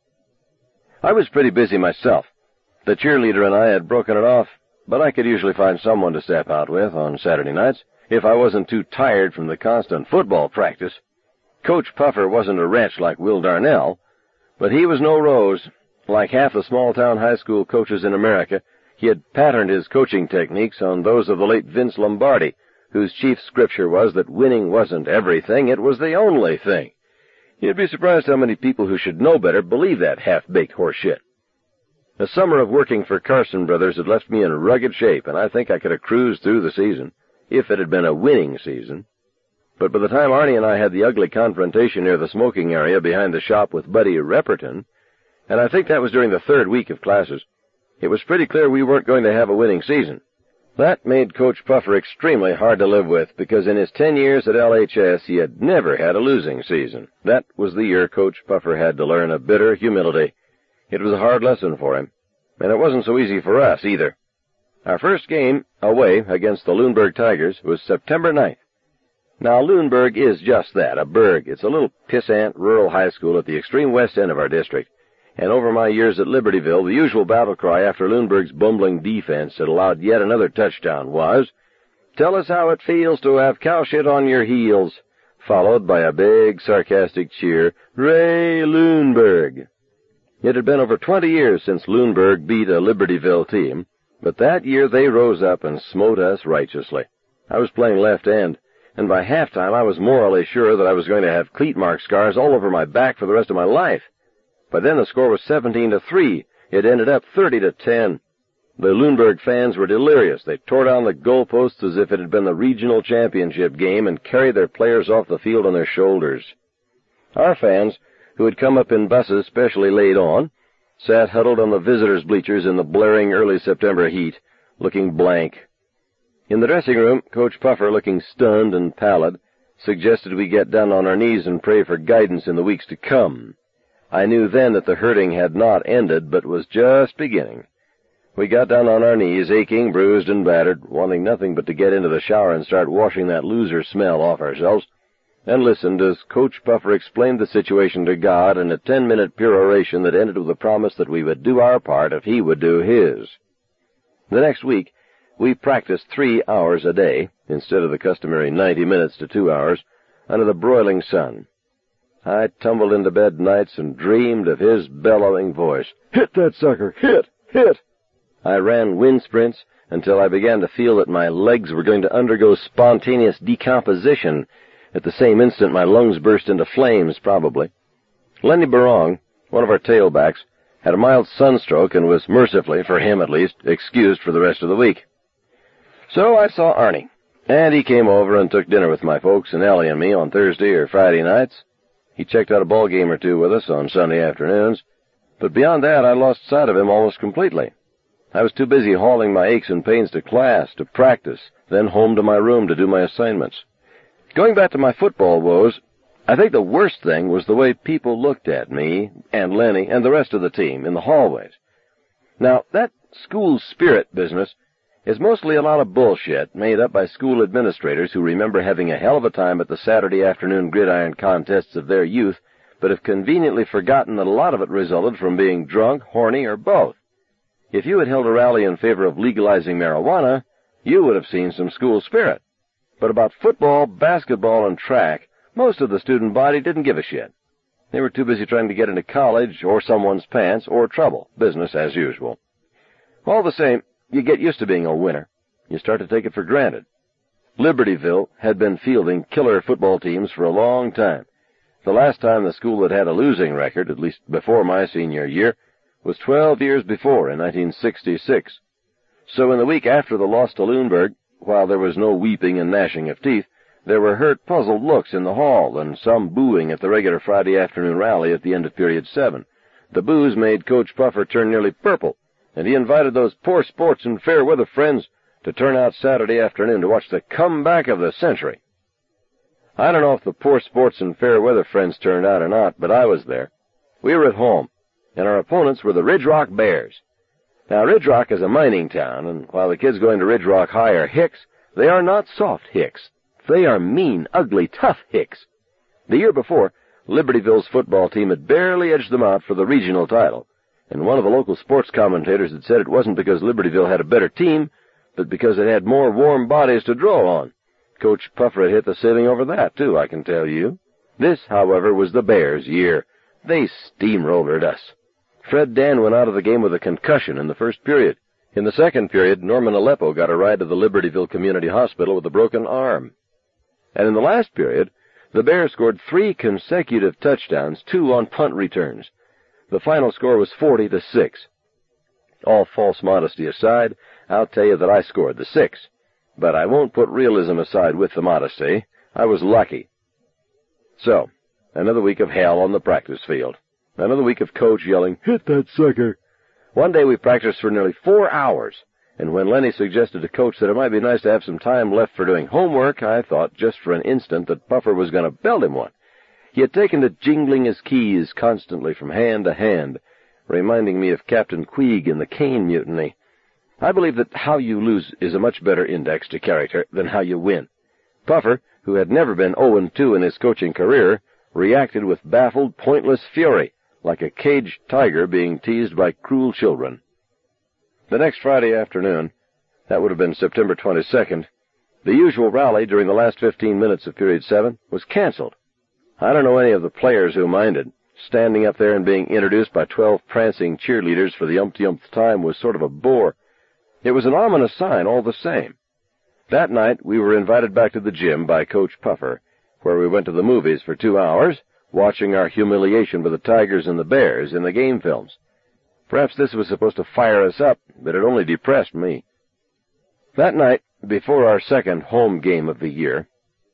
Speaker 1: I was pretty busy myself. The cheerleader and I had broken it off, but I could usually find someone to step out with on Saturday nights, if I wasn't too tired from the constant football practice. Coach Puffer wasn't a wretch like Will Darnell, but he was no rose. Like half the small-town high school coaches in America, he had patterned his coaching techniques on those of the late Vince Lombardi, whose chief scripture was that winning wasn't everything, it was the only thing. You'd be surprised how many people who should know better believe that half-baked horseshit. The summer of working for Carson Brothers had left me in rugged shape, and I think I could have cruised through the season, if it had been a winning season. But by the time Arnie and I had the ugly confrontation near the smoking area behind the shop with Buddy Repperton, and I think that was during the 3rd week of classes, it was pretty clear we weren't going to have a winning season. That made Coach Puffer extremely hard to live with, because in his 10 years at LHS he had never had a losing season. That was the year Coach Puffer had to learn a bitter humility. It was a hard lesson for him, and it wasn't so easy for us either. Our first game, away against the Lüneburg Tigers, was September 9th. Now, Lüneburg is just that, a burg. It's a little pissant rural high school at the extreme west end of our district. And over my years at Libertyville, the usual battle cry after Lüneburg's bumbling defense that allowed yet another touchdown was, "Tell us how it feels to have cow shit on your heels," followed by a big sarcastic cheer, "Ray Lüneburg." It had been over 20 years since Lüneburg beat a Libertyville team, but that year they rose up and smote us righteously. I was playing left end, and by halftime I was morally sure that I was going to have cleat mark scars all over my back for the rest of my life. By then the score was 17-3. It ended up 30-10. The Lüneburg fans were delirious. They tore down the goalposts as if it had been the regional championship game and carried their players off the field on their shoulders. Our fans, who had come up in buses specially laid on, sat huddled on the visitors' bleachers in the blaring early September heat, looking blank. In the dressing room, Coach Puffer, looking stunned and pallid, suggested we get down on our knees and pray for guidance in the weeks to come. I knew then that the hurting had not ended, but was just beginning. We got down on our knees, aching, bruised, and battered, wanting nothing but to get into the shower and start washing that loser smell off ourselves, and listened as Coach Puffer explained the situation to God in a 10-minute peroration that ended with a promise that we would do our part if he would do his. The next week, we practiced 3 hours a day, instead of the customary 90 minutes to 2 hours, under the broiling sun. I tumbled into bed nights and dreamed of his bellowing voice, "Hit that sucker! Hit! Hit!" I ran wind sprints until I began to feel that my legs were going to undergo spontaneous decomposition. At the same instant, my lungs burst into flames, probably. Lenny Barong, one of our tailbacks, had a mild sunstroke and was mercifully, for him at least, excused for the rest of the week. So I saw Arnie, and he came over and took dinner with my folks and Ellie and me on Thursday or Friday nights. He checked out a ball game or two with us on Sunday afternoons, but beyond that I lost sight of him almost completely. I was too busy hauling my aches and pains to class, to practice, then home to my room to do my assignments. Going back to my football woes, I think the worst thing was the way people looked at me and Lenny and the rest of the team in the hallways. Now, that school spirit business is mostly a lot of bullshit made up by school administrators who remember having a hell of a time at the Saturday afternoon gridiron contests of their youth, but have conveniently forgotten that a lot of it resulted from being drunk, horny, or both. If you had held a rally in favor of legalizing marijuana, you would have seen some school spirit. But about football, basketball, and track, most of the student body didn't give a shit. They were too busy trying to get into college, or someone's pants, or trouble, business as usual. All the same, you get used to being a winner. You start to take it for granted. Libertyville had been fielding killer football teams for a long time. The last time the school had had a losing record, at least before my senior year, was 12 years before, in 1966. So in the week after the loss to Lüneburg, while there was no weeping and gnashing of teeth, there were hurt, puzzled looks in the hall and some booing at the regular Friday afternoon rally at the end of period 7. The boos made Coach Puffer turn nearly purple, and he invited those poor sports and fair weather friends to turn out Saturday afternoon to watch the comeback of the century. I don't know if the poor sports and fair weather friends turned out or not, but I was there. We were at home, and our opponents were the Ridge Rock Bears. Now, Ridge Rock is a mining town, and while the kids going to Ridge Rock High are hicks, they are not soft hicks. They are mean, ugly, tough hicks. The year before, Libertyville's football team had barely edged them out for the regional title, and one of the local sports commentators had said it wasn't because Libertyville had a better team, but because it had more warm bodies to draw on. Coach Puffer had hit the ceiling over that, too, I can tell you. This, however, was the Bears' year. They steamrollered us. Fred Dan went out of the game with a concussion in the first period. In the second period, Norman Aleppo got a ride to the Libertyville Community Hospital with a broken arm. And in the last period, the Bears scored 3 consecutive touchdowns, 2 on punt returns. The final score was 40-6. All false modesty aside, I'll tell you that I scored the 6. But I won't put realism aside with the modesty. I was lucky. So, another week of hell on the practice field. Another week of Coach yelling, "Hit that sucker!" One day we practiced for nearly 4 hours, and when Lenny suggested to Coach that it might be nice to have some time left for doing homework, I thought just for an instant that Puffer was going to belt him one. He had taken to jingling his keys constantly from hand to hand, reminding me of Captain Queeg in the Caine Mutiny. I believe that how you lose is a much better index to character than how you win. Puffer, who had never been 0-2 in his coaching career, reacted with baffled, pointless fury, like a caged tiger being teased by cruel children. The next Friday afternoon, that would have been September 22nd, the usual rally during the last 15 minutes of Period 7 was canceled. I don't know any of the players who minded. Standing up there and being introduced by 12 prancing cheerleaders for the umpty-umpth time was sort of a bore. It was an ominous sign all the same. That night, we were invited back to the gym by Coach Puffer, where we went to the movies for 2 hours, watching our humiliation by the Tigers and the Bears in the game films. Perhaps this was supposed to fire us up, but it only depressed me. That night, before our second home game of the year,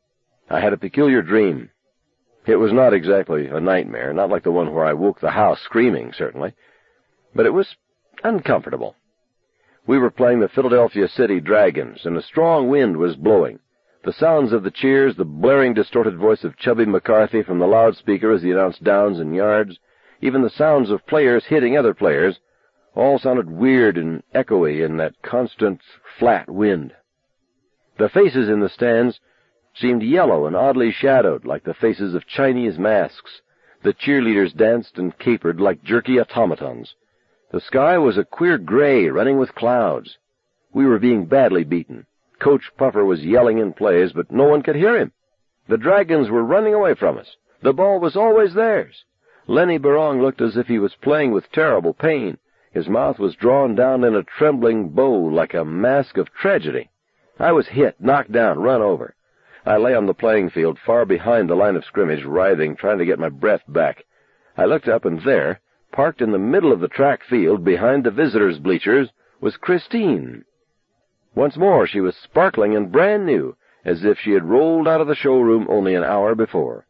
Speaker 1: I had a peculiar dream. It was not exactly a nightmare, not like the one where I woke the house screaming, certainly, but it was uncomfortable. We were playing the Philadelphia City Dragons, and a strong wind was blowing. The sounds of the cheers, the blaring, distorted voice of Chubby McCarthy from the loudspeaker as he announced downs and yards, even the sounds of players hitting other players, all sounded weird and echoey in that constant, flat wind. The faces in the stands seemed yellow and oddly shadowed, like the faces of Chinese masks. The cheerleaders danced and capered like jerky automatons. The sky was a queer gray, running with clouds. We were being badly beaten. Coach Puffer was yelling in plays, but no one could hear him. The Dragons were running away from us. The ball was always theirs. Lenny Barong looked as if he was playing with terrible pain. His mouth was drawn down in a trembling bow like a mask of tragedy. I was hit, knocked down, run over. I lay on the playing field far behind the line of scrimmage, writhing, trying to get my breath back. I looked up, and there, parked in the middle of the track field behind the visitors' bleachers, was Christine. Once more she was sparkling and brand new, as if she had rolled out of the showroom only an hour before.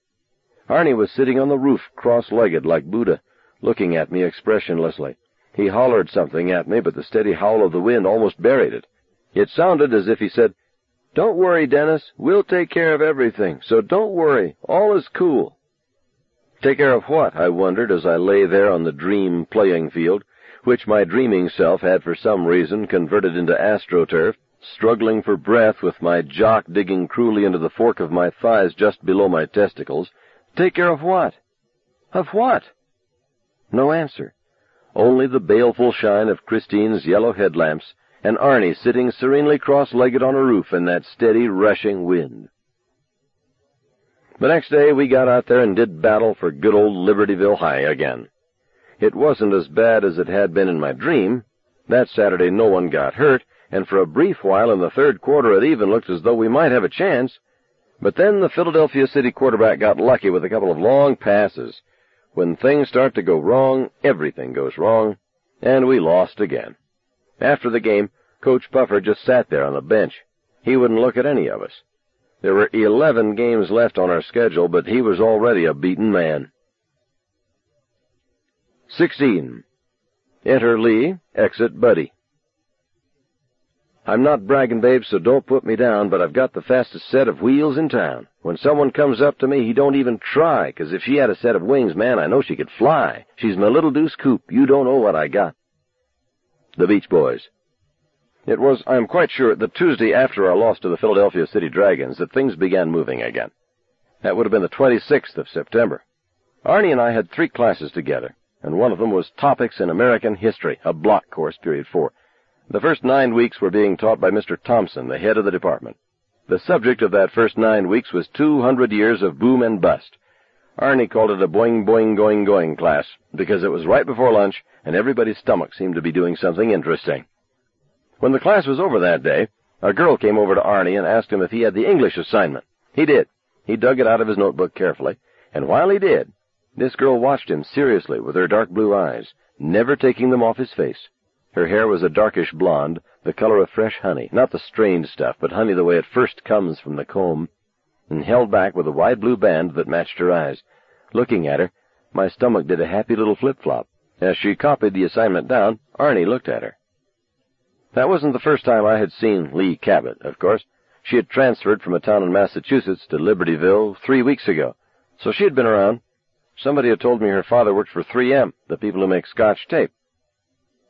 Speaker 1: Arnie was sitting on the roof, cross-legged like Buddha, looking at me expressionlessly. He hollered something at me, but the steady howl of the wind almost buried it. It sounded as if he said, "Don't worry, Dennis. We'll take care of everything, so don't worry. All is cool." Take care of what? I wondered as I lay there on the dream playing field, which my dreaming self had for some reason converted into astroturf, struggling for breath with my jock digging cruelly into the fork of my thighs just below my testicles. Take care of what? Of what? No answer. Only the baleful shine of Christine's yellow headlamps, and Arnie sitting serenely cross-legged on a roof in that steady, rushing wind. The next day we got out there and did battle for good old Libertyville High again. It wasn't as bad as it had been in my dream. That Saturday no one got hurt, and for a brief while in the third quarter it even looked as though we might have a chance. But then the Philadelphia City quarterback got lucky with a couple of long passes. When things start to go wrong, everything goes wrong, and we lost again. After the game, Coach Puffer just sat there on the bench. He wouldn't look at any of us. There were 11 games left on our schedule, but he was already a beaten man. 16. Enter Lee, exit Buddy. I'm not bragging, babe, so don't put me down, but I've got the fastest set of wheels in town. When someone comes up to me, he don't even try, 'cause if she had a set of wings, man, I know she could fly. She's my little Deuce Coupe. You don't know what I got. The Beach Boys. It was, I am quite sure, the Tuesday after our loss to the Philadelphia City Dragons that things began moving again. That would have been the 26th of September. Arnie and I had 3 classes together, and one of them was Topics in American History, a block course, period 4. The first 9 weeks were being taught by Mr. Thompson, the head of the department. The subject of that first 9 weeks was 200 years of boom and bust. Arnie called it a boing, boing, going, going class, because it was right before lunch, and everybody's stomach seemed to be doing something interesting. When the class was over that day, a girl came over to Arnie and asked him if he had the English assignment. He did. He dug it out of his notebook carefully, and while he did, this girl watched him seriously with her dark blue eyes, never taking them off his face. Her hair was a darkish blonde, the color of fresh honey, not the strained stuff, but honey the way it first comes from the comb, and held back with a wide blue band that matched her eyes. Looking at her, my stomach did a happy little flip-flop. As she copied the assignment down, Arnie looked at her. That wasn't the first time I had seen Lee Cabot, of course. She had transferred from a town in Massachusetts to Libertyville 3 weeks ago, so she had been around. Somebody had told me her father worked for 3M, the people who make Scotch tape.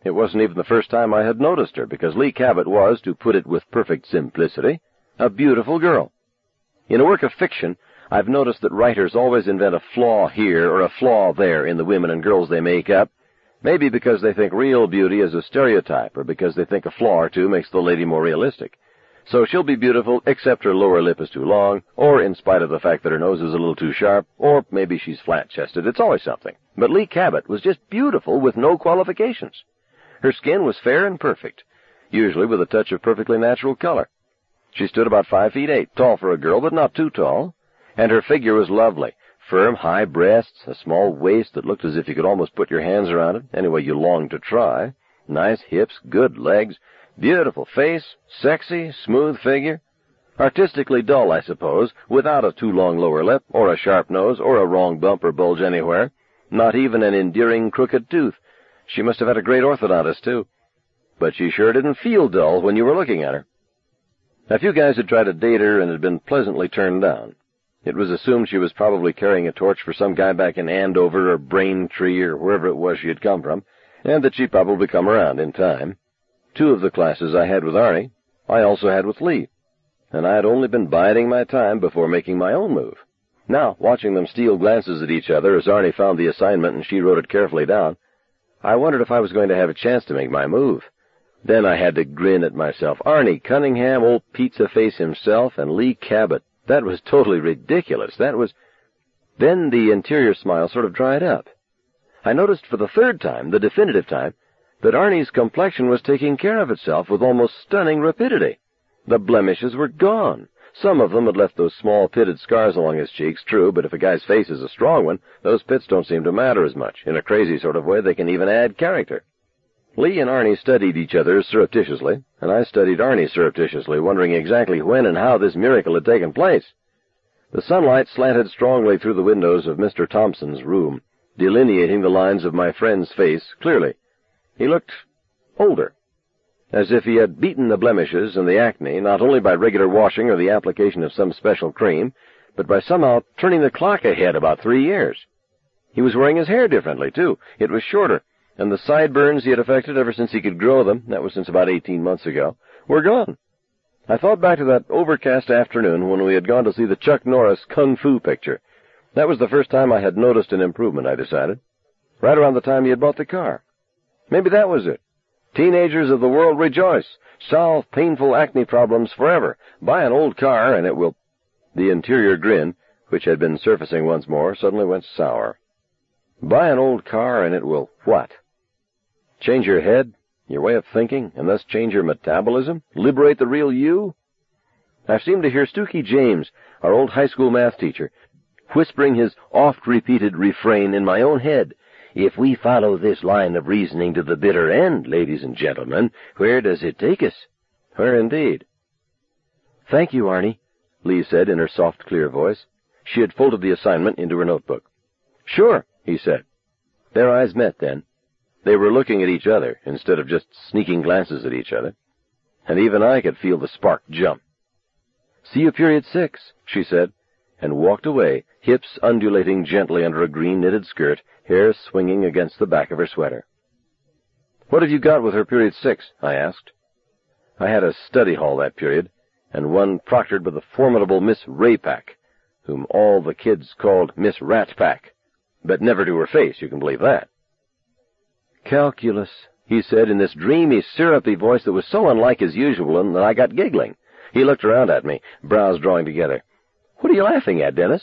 Speaker 1: It wasn't even the first time I had noticed her, because Lee Cabot was, to put it with perfect simplicity, a beautiful girl. In a work of fiction, I've noticed that writers always invent a flaw here or a flaw there in the women and girls they make up, maybe because they think real beauty is a stereotype, or because they think a flaw or two makes the lady more realistic. So she'll be beautiful except her lower lip is too long, or in spite of the fact that her nose is a little too sharp, or maybe she's flat-chested. It's always something. But Lee Cabot was just beautiful with no qualifications. Her skin was fair and perfect, usually with a touch of perfectly natural color. She stood about 5'8", tall for a girl, but not too tall, and her figure was lovely. Firm, high breasts, a small waist that looked as if you could almost put your hands around it, anyway you longed to try, nice hips, good legs, beautiful face, sexy, smooth figure, artistically dull, I suppose, without a too long lower lip, or a sharp nose, or a wrong bump or bulge anywhere, not even an endearing crooked tooth. She must have had a great orthodontist, too. But she sure didn't feel dull when you were looking at her. A few guys had tried to date her and had been pleasantly turned down. It was assumed she was probably carrying a torch for some guy back in Andover or Braintree or wherever it was she had come from, and that she'd probably come around in time. 2 of the classes I had with Arnie, I also had with Lee, and I had only been biding my time before making my own move. Now, watching them steal glances at each other as Arnie found the assignment and she wrote it carefully down, I wondered if I was going to have a chance to make my move. Then I had to grin at myself. Arnie Cunningham, old pizza face himself, and Lee Cabot. That was totally ridiculous. Then the interior smile sort of dried up. I noticed for the 3rd time, the definitive time, that Arnie's complexion was taking care of itself with almost stunning rapidity. The blemishes were gone. Some of them had left those small pitted scars along his cheeks, true, but if a guy's face is a strong one, those pits don't seem to matter as much. In a crazy sort of way, they can even add character. Lee and Arnie studied each other surreptitiously, and I studied Arnie surreptitiously, wondering exactly when and how this miracle had taken place. The sunlight slanted strongly through the windows of Mr. Thompson's room, delineating the lines of my friend's face clearly. He looked older, as if he had beaten the blemishes and the acne, not only by regular washing or the application of some special cream, but by somehow turning the clock ahead about 3 years. He was wearing his hair differently, too. It was shorter, and the sideburns he had affected ever since he could grow them, that was since about 18 months ago, were gone. I thought back to that overcast afternoon when we had gone to see the Chuck Norris Kung Fu picture. That was the first time I had noticed an improvement, I decided. Right around the time he had bought the car. Maybe that was it. Teenagers of the world rejoice. Solve painful acne problems forever. Buy an old car and it will... The interior grin, which had been surfacing once more, suddenly went sour. Buy an old car and it will what? Change your head, your way of thinking, and thus change your metabolism? Liberate the real you? I seemed to hear Stookie James, our old high school math teacher, whispering his oft-repeated refrain in my own head. If we follow this line of reasoning to the bitter end, ladies and gentlemen, where does it take us? Where indeed? Thank you, Arnie, Lee said in her soft, clear voice. She had folded the assignment into her notebook. Sure, he said. Their eyes met then. They were looking at each other instead of just sneaking glances at each other, and even I could feel the spark jump. See you period 6, she said, and walked away, hips undulating gently under a green knitted skirt, hair swinging against the back of her sweater. What have you got with her period 6? I asked. I had a study hall that period, and one proctored by the formidable Miss Raypack, whom all the kids called Miss Ratpack, but never to her face, you can believe that. Calculus, he said in this dreamy, syrupy voice that was so unlike his usual one that I got giggling. He looked around at me, brows drawing together. What are you laughing at, Dennis?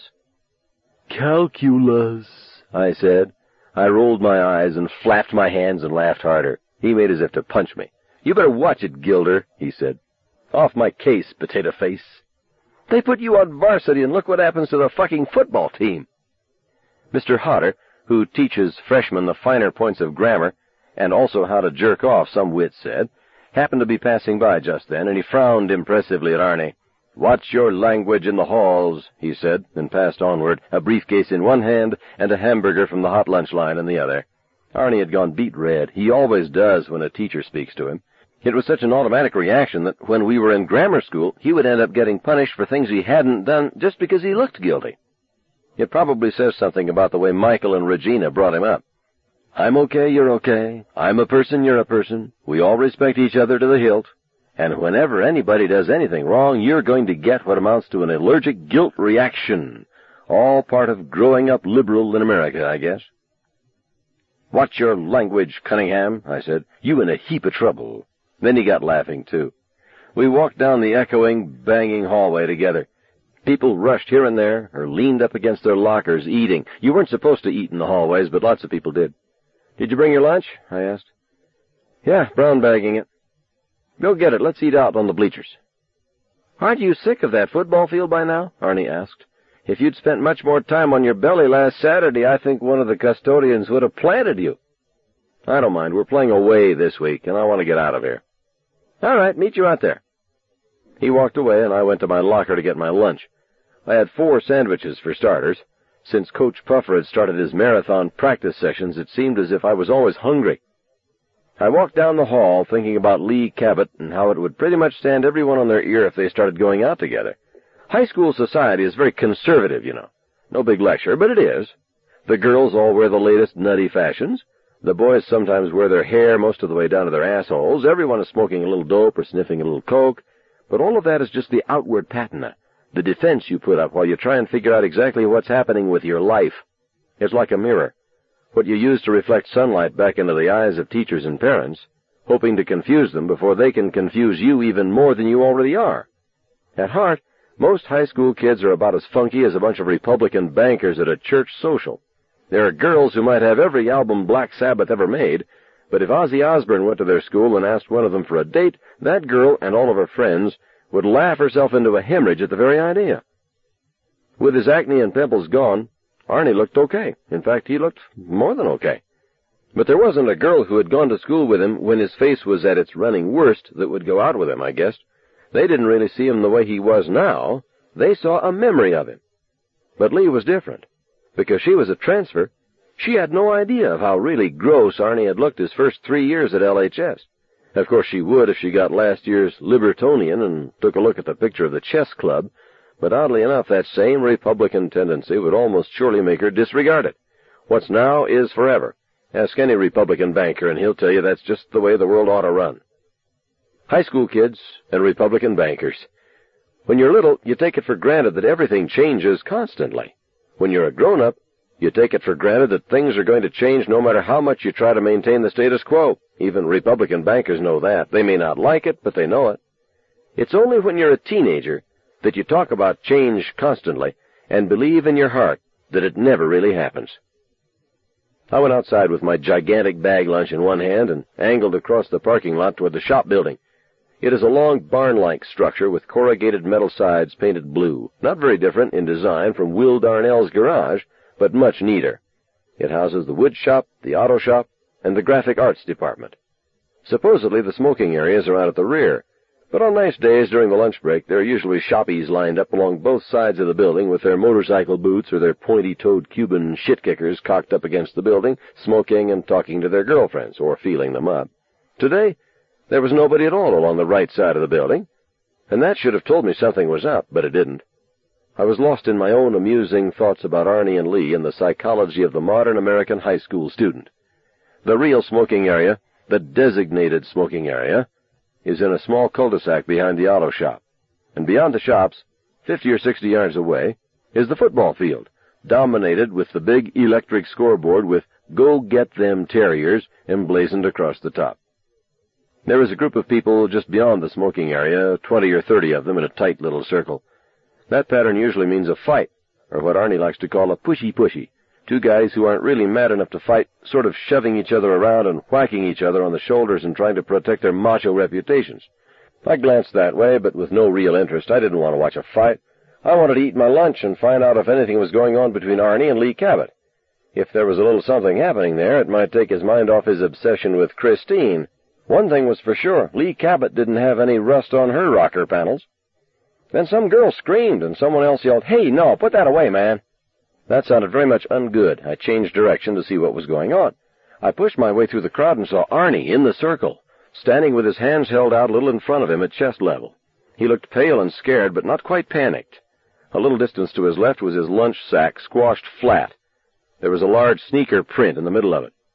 Speaker 1: Calculus, I said. I rolled my eyes and flapped my hands and laughed harder. He made as if to punch me. You better watch it, Gilder, he said. Off my case, potato face. They put you on varsity and look what happens to the fucking football team. Mr. Hodder, who teaches freshmen the finer points of grammar, and also how to jerk off, some wit said, happened to be passing by just then, and he frowned impressively at Arnie. Watch your language in the halls, he said, and passed onward, a briefcase in one hand and a hamburger from the hot lunch line in the other. Arnie had gone beet red. He always does when a teacher speaks to him. It was such an automatic reaction that when we were in grammar school, he would end up getting punished for things he hadn't done just because he looked guilty. It probably says something about the way Michael and Regina brought him up. I'm okay, you're okay. I'm a person, you're a person. We all respect each other to the hilt. And whenever anybody does anything wrong, you're going to get what amounts to an allergic guilt reaction. All part of growing up liberal in America, I guess. Watch your language, Cunningham, I said. You in a heap of trouble. Then he got laughing, too. We walked down the echoing, banging hallway together. People rushed here and there, or leaned up against their lockers, eating. You weren't supposed to eat in the hallways, but lots of people did. Did you bring your lunch? I asked. Yeah, brown bagging it. Go get it. Let's eat out on the bleachers. Aren't you sick of that football field by now? Arnie asked. If you'd spent much more time on your belly last Saturday, I think one of the custodians would have planted you. I don't mind. We're playing away this week, and I want to get out of here. All right, meet you out there. He walked away, and I went to my locker to get my lunch. I had 4 sandwiches for starters. Since Coach Puffer had started his marathon practice sessions, it seemed as if I was always hungry. I walked down the hall thinking about Lee Cabot and how it would pretty much stand everyone on their ear if they started going out together. High school society is very conservative, you know. No big lecture, but it is. The girls all wear the latest nutty fashions. The boys sometimes wear their hair most of the way down to their assholes. Everyone is smoking a little dope or sniffing a little coke. But all of that is just the outward patina, the defense you put up while you try and figure out exactly what's happening with your life. It's like a mirror, what you use to reflect sunlight back into the eyes of teachers and parents, hoping to confuse them before they can confuse you even more than you already are. At heart, most high school kids are about as funky as a bunch of Republican bankers at a church social. There are girls who might have every album Black Sabbath ever made, but if Ozzy Osbourne went to their school and asked one of them for a date, that girl and all of her friends would laugh herself into a hemorrhage at the very idea. With his acne and pimples gone, Arnie looked okay. In fact, he looked more than okay. But there wasn't a girl who had gone to school with him when his face was at its running worst that would go out with him, I guessed. They didn't really see him the way he was now. They saw a memory of him. But Lee was different. Because she was a transfer, she had no idea of how really gross Arnie had looked his first 3 years at LHS. Of course she would if she got last year's Libertonian and took a look at the picture of the chess club, but oddly enough that same Republican tendency would almost surely make her disregard it. What's now is forever. Ask any Republican banker and he'll tell you that's just the way the world ought to run. High school kids and Republican bankers. When you're little, you take it for granted that everything changes constantly. When you're a grown-up, you take it for granted that things are going to change no matter how much you try to maintain the status quo. Even Republican bankers know that. They may not like it, but they know it. It's only when you're a teenager that you talk about change constantly and believe in your heart that it never really happens. I went outside with my gigantic bag lunch in one hand and angled across the parking lot toward the shop building. It is a long barn-like structure with corrugated metal sides painted blue, not very different in design from Will Darnell's garage, but much neater. It houses the wood shop, the auto shop, and the graphic arts department. Supposedly the smoking areas are out at the rear, but on nice days during the lunch break there are usually shoppies lined up along both sides of the building with their motorcycle boots or their pointy-toed Cuban shit-kickers cocked up against the building, smoking and talking to their girlfriends, or feeling them up. Today, there was nobody at all along the right side of the building, and that should have told me something was up, but it didn't. I was lost in my own amusing thoughts about Arnie and Lee and the psychology of the modern American high school student. The real smoking area, the designated smoking area, is in a small cul-de-sac behind the auto shop. And beyond the shops, 50 or 60 yards away, is the football field, dominated with the big electric scoreboard with "Go Get Them Terriers" emblazoned across the top. There is a group of people just beyond the smoking area, 20 or 30 of them in a tight little circle. That pattern usually means a fight, or what Arnie likes to call a pushy-pushy. Two guys who aren't really mad enough to fight, sort of shoving each other around and whacking each other on the shoulders and trying to protect their macho reputations. I glanced that way, but with no real interest. I didn't want to watch a fight. I wanted to eat my lunch and find out if anything was going on between Arnie and Lee Cabot. If there was a little something happening there, it might take his mind off his obsession with Christine. One thing was for sure, Lee Cabot didn't have any rust on her rocker panels. Then some girl screamed, and someone else yelled, "Hey, no, put that away, man." That sounded very much ungood. I changed direction to see what was going on. I pushed my way through the crowd and saw Arnie in the circle, standing with his hands held out a little in front of him at chest level. He looked pale and scared, but not quite panicked. A little distance to his left was his lunch sack, squashed flat. There was a large sneaker print in the middle of it.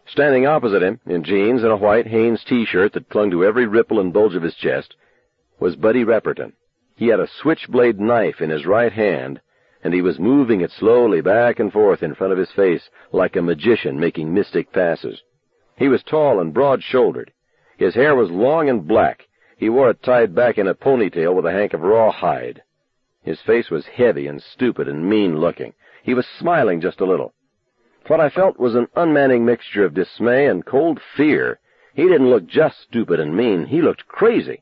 Speaker 1: Standing opposite him, in jeans and a white Hanes T-shirt that clung to every ripple and bulge of his chest, was Buddy Repperton. He had a switchblade knife in his right hand, and he was moving it slowly back and forth in front of his face like a magician making mystic passes. He was tall and broad-shouldered. His hair was long and black. He wore it tied back in a ponytail with a hank of rawhide. His face was heavy and stupid and mean-looking. He was smiling just a little. What I felt was an unmanning mixture of dismay and cold fear. He didn't look just stupid and mean. He looked crazy.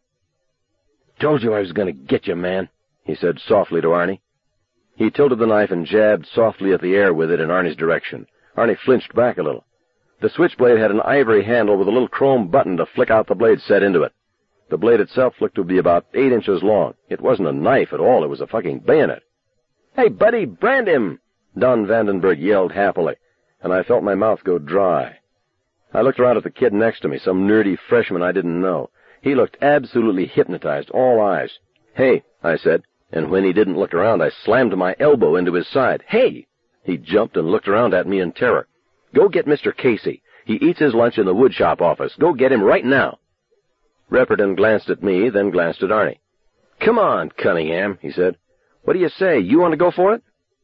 Speaker 1: "Told you I was going to get you, man," he said softly to Arnie. He tilted the knife and jabbed softly at the air with it in Arnie's direction. Arnie flinched back a little. The switchblade had an ivory handle with a little chrome button to flick out the blade set into it. The blade itself looked to be about 8 inches long. It wasn't a knife at all. It was a fucking bayonet. "Hey, buddy, brand him!" Don Vandenberg yelled happily, and I felt my mouth go dry. I looked around at the kid next to me, some nerdy freshman I didn't know. He looked absolutely hypnotized, all eyes. "Hey," I said, and when he didn't look around, I slammed my elbow into his side. "Hey!" He jumped and looked around at me in terror. "Go get Mr. Casey. He eats his lunch in the woodshop office. Go get him right now." Repperton glanced at me, then glanced at Arnie. "Come on, Cunningham," he said. "What do you say? You want to go for it?"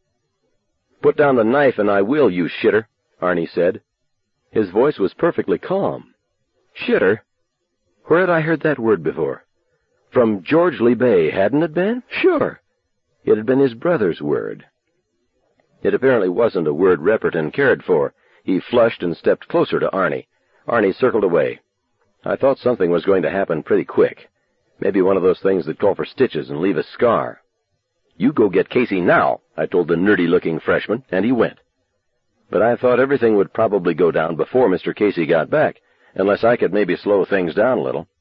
Speaker 1: "Put down the knife and I will, you shitter," Arnie said. His voice was perfectly calm. Shitter? Where had I heard that word before? From George Lee Bay, hadn't it been? Sure. It had been his brother's word. It apparently wasn't a word Repperton cared for. He flushed and stepped closer to Arnie. Arnie circled away. I thought something was going to happen pretty quick. Maybe one of those things that call for stitches and leave a scar. "You go get Casey now," I told the nerdy-looking freshman, and he went. But I thought everything would probably go down before Mr. Casey got back, unless I could maybe slow things down a little.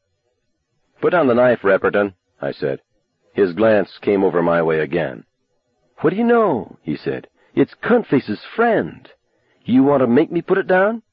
Speaker 1: "Put down the knife, Repperton," I said. His glance came over my way again. "What do you know?" he said. "It's Cuntface's friend. You want to make me put it down?"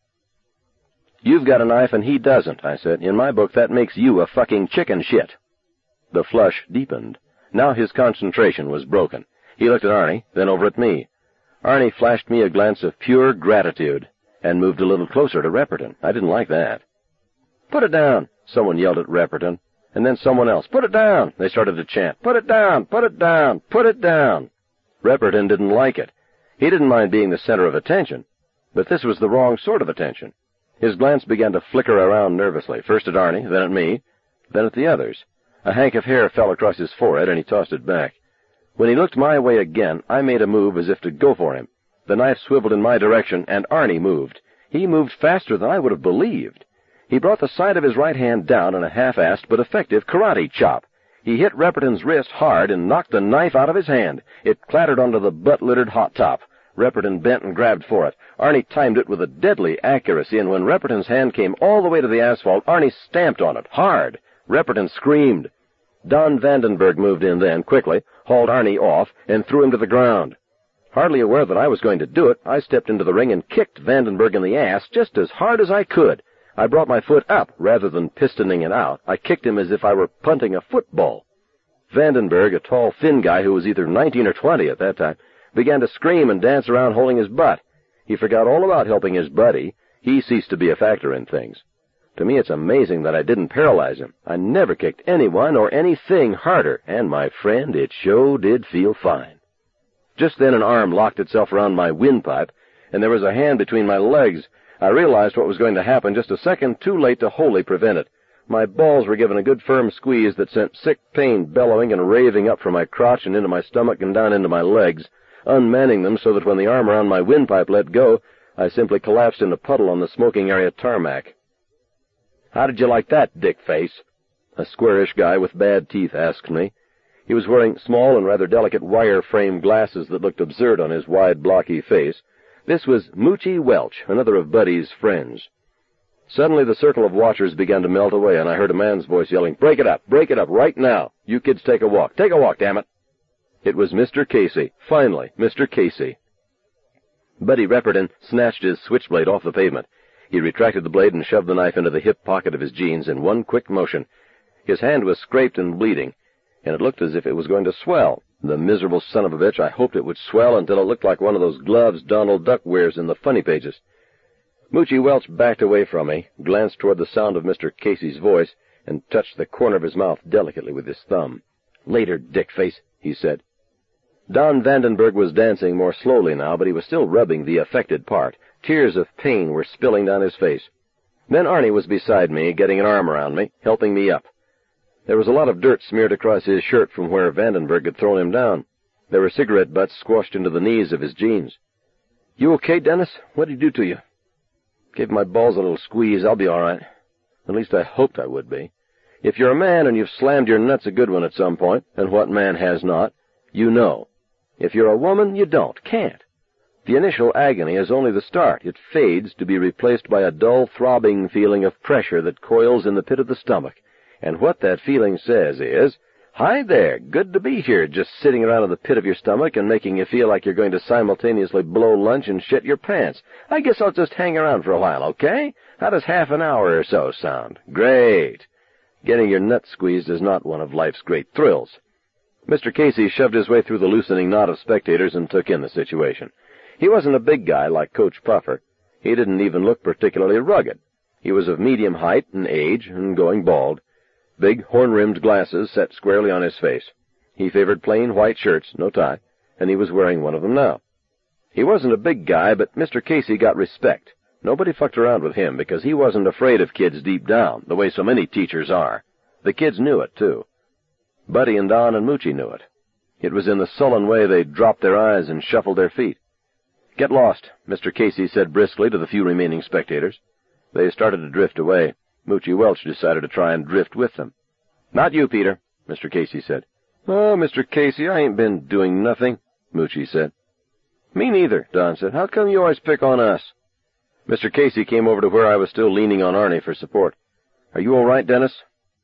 Speaker 1: "You've got a knife and he doesn't," I said. "In my book, that makes you a fucking chicken shit." The flush deepened. Now his concentration was broken. He looked at Arnie, then over at me. Arnie flashed me a glance of pure gratitude and moved a little closer to Repperton. I didn't like that. "Put it down," someone yelled at Repperton, and then someone else. "Put it down!" They started to chant. "Put it down! Put it down! Put it down!" Repperton didn't like it. He didn't mind being the center of attention, but this was the wrong sort of attention. His glance began to flicker around nervously, first at Arnie, then at me, then at the others. A hank of hair fell across his forehead, and he tossed it back. When he looked my way again, I made a move as if to go for him. The knife swiveled in my direction, and Arnie moved. He moved faster than I would have believed. He brought the side of his right hand down in a half-assed but effective karate chop. He hit Repperton's wrist hard and knocked the knife out of his hand. It clattered onto the butt-littered hot top. Repperton bent and grabbed for it. Arnie timed it with a deadly accuracy, and when Repperton's hand came all the way to the asphalt, Arnie stamped on it, hard. Repperton screamed. Don Vandenberg moved in then, quickly, hauled Arnie off, and threw him to the ground. Hardly aware that I was going to do it, I stepped into the ring and kicked Vandenberg in the ass just as hard as I could. I brought my foot up rather than pistoning it out. I kicked him as if I were punting a football. Vandenberg, a tall, thin guy who was either 19 or 20 at that time, began to scream and dance around holding his butt. He forgot all about helping his buddy. He ceased to be a factor in things. To me, it's amazing that I didn't paralyze him. I never kicked anyone or anything harder, and my friend, it sure did feel fine. Just then an arm locked itself around my windpipe, and there was a hand between my legs. I realized what was going to happen just a second too late to wholly prevent it. My balls were given a good firm squeeze that sent sick pain bellowing and raving up from my crotch and into my stomach and down into my legs, unmanning them so that when the arm around my windpipe let go, I simply collapsed in a puddle on the smoking area tarmac. "How did you like that, Dick Face?" a squarish guy with bad teeth asked me. He was wearing small and rather delicate wire-frame glasses that looked absurd on his wide, blocky face. This was Moochie Welch, another of Buddy's friends. Suddenly the circle of watchers began to melt away, and I heard a man's voice yelling, break it up, right now. You kids take a walk, damn it." It was Mr. Casey, finally, Mr. Casey. Buddy Repperton snatched his switchblade off the pavement. He retracted the blade and shoved the knife into the hip pocket of his jeans in one quick motion. His hand was scraped and bleeding, and it looked as if it was going to swell. The miserable son of a bitch, I hoped it would swell until it looked like one of those gloves Donald Duck wears in the funny pages. Moochie Welch backed away from me, glanced toward the sound of Mr. Casey's voice, and touched the corner of his mouth delicately with his thumb. "Later, dickface," he said. Don Vandenberg was dancing more slowly now, but he was still rubbing the affected part. Tears of pain were spilling down his face. Then Arnie was beside me, getting an arm around me, helping me up. There was a lot of dirt smeared across his shirt from where Vandenberg had thrown him down. There were cigarette butts squashed into the knees of his jeans. "You okay, Dennis? What did he do to you?" "Gave my balls a little squeeze. I'll be all right. At least I hoped I would be. If you're a man and you've slammed your nuts a good one at some point, and what man has not, you know. If you're a woman, you can't. The initial agony is only the start. It fades to be replaced by a dull, throbbing feeling of pressure that coils in the pit of the stomach. And what that feeling says is, 'Hi there, good to be here, just sitting around in the pit of your stomach and making you feel like you're going to simultaneously blow lunch and shit your pants. I guess I'll just hang around for a while, okay? How does half an hour or so sound? Great.' Getting your nuts squeezed is not one of life's great thrills." Mr. Casey shoved his way through the loosening knot of spectators and took in the situation. He wasn't a big guy like Coach Puffer. He didn't even look particularly rugged. He was of medium height and age and going bald. Big, horn-rimmed glasses set squarely on his face. He favored plain white shirts, no tie, and he was wearing one of them now. He wasn't a big guy, but Mr. Casey got respect. Nobody fucked around with him because he wasn't afraid of kids deep down, the way so many teachers are. The kids knew it, too. Buddy and Don and Moochie knew it. It was in the sullen way they dropped their eyes and shuffled their feet. "Get lost," Mr. Casey said briskly to the few remaining spectators. They started to drift away. Moochie Welch decided to try and drift with them. "Not you, Peter," Mr. Casey said. "Oh, Mr. Casey, I ain't been doing nothing," Moochie said. "Me neither," Don said. "How come you always pick on us?" Mr. Casey came over to where I was still leaning on Arnie for support. "Are you all right, Dennis?"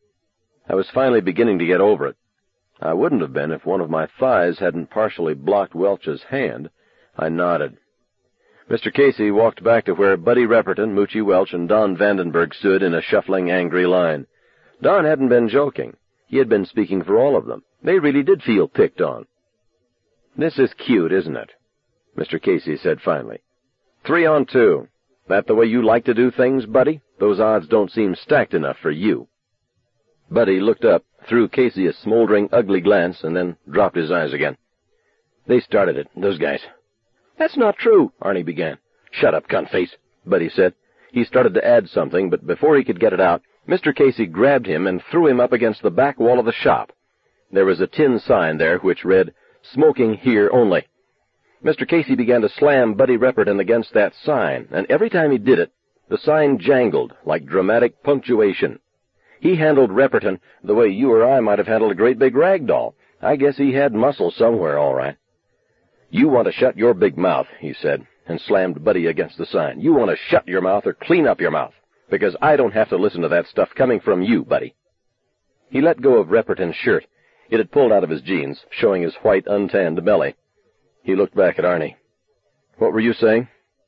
Speaker 1: I was finally beginning to get over it. I wouldn't have been if one of my thighs hadn't partially blocked Welch's hand. I nodded. Mr. Casey walked back to where Buddy Repperton, Moochie Welch, and Don Vandenberg stood in a shuffling, angry line. Don hadn't been joking. He had been speaking for all of them. They really did feel picked on. "This is cute, isn't it?" Mr. Casey said finally. 3 on 2. That the way you like to do things, Buddy? Those odds don't seem stacked enough for you." Buddy looked up, threw Casey a smoldering, ugly glance, and then dropped his eyes again. "They started it, those guys." "That's not true," Arnie began. "Shut up, cuntface," Buddy said. He started to add something, but before he could get it out, Mr. Casey grabbed him and threw him up against the back wall of the shop. There was a tin sign there which read, "Smoking Here Only." Mr. Casey began to slam Buddy Repperton against that sign, and every time he did it, the sign jangled like dramatic punctuation. He handled Repperton the way you or I might have handled a great big rag doll. I guess he had muscle somewhere, all right. "You want to shut your big mouth," he said, and slammed Buddy against the sign. "You want to shut your mouth or clean up your mouth, because I don't have to listen to that stuff coming from you, Buddy." He let go of Repperton's shirt. It had pulled out of his jeans, showing his white, untanned belly. He looked back at Arnie. "What were you saying?"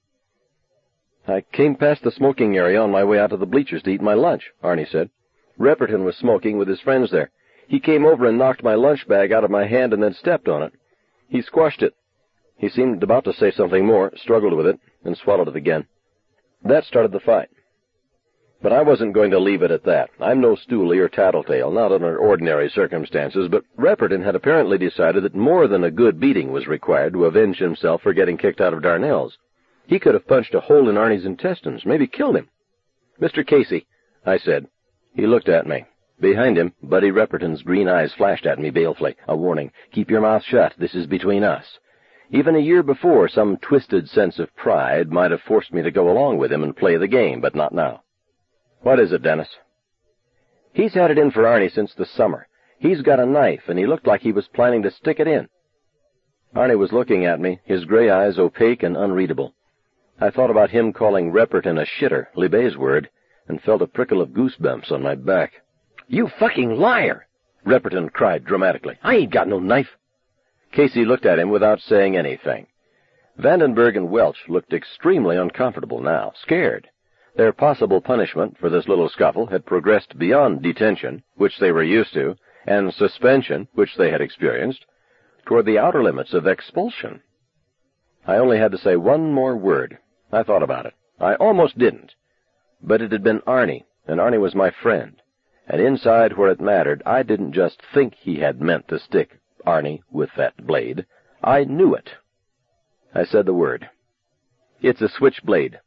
Speaker 1: "I came past the smoking area on my way out to the bleachers to eat my lunch," Arnie said. "Repperton was smoking with his friends there. He came over and knocked my lunch bag out of my hand and then stepped on it. He squashed it. He seemed about to say something more, struggled with it, and swallowed it again. That started the fight. But I wasn't going to leave it at that. I'm no stoolie or tattletale, not under ordinary circumstances, but Repperton had apparently decided that more than a good beating was required to avenge himself for getting kicked out of Darnell's. He could have punched a hole in Arnie's intestines, maybe killed him. "Mr. Casey," I said. He looked at me. Behind him, Buddy Repperton's green eyes flashed at me balefully, a warning. "Keep your mouth shut. This is between us." Even a year before, some twisted sense of pride might have forced me to go along with him and play the game, but not now. "What is it, Dennis?" "He's had it in for Arnie since the summer. He's got a knife, and he looked like he was planning to stick it in." Arnie was looking at me, his gray eyes opaque and unreadable. I thought about him calling Repperton a shitter, Libé's word, and felt a prickle of goosebumps on my back. "You fucking liar!" Repperton cried dramatically. "I ain't got no knife." Casey looked at him without saying anything. Vandenberg and Welch looked extremely uncomfortable now, scared. Their possible punishment for this little scuffle had progressed beyond detention, which they were used to, and suspension, which they had experienced, toward the outer limits of expulsion. I only had to say one more word. I thought about it. I almost didn't. But it had been Arnie, and Arnie was my friend. And inside where it mattered, I didn't just think he had meant to stick Arnie with that blade. I knew it. I said the word. It's a switchblade.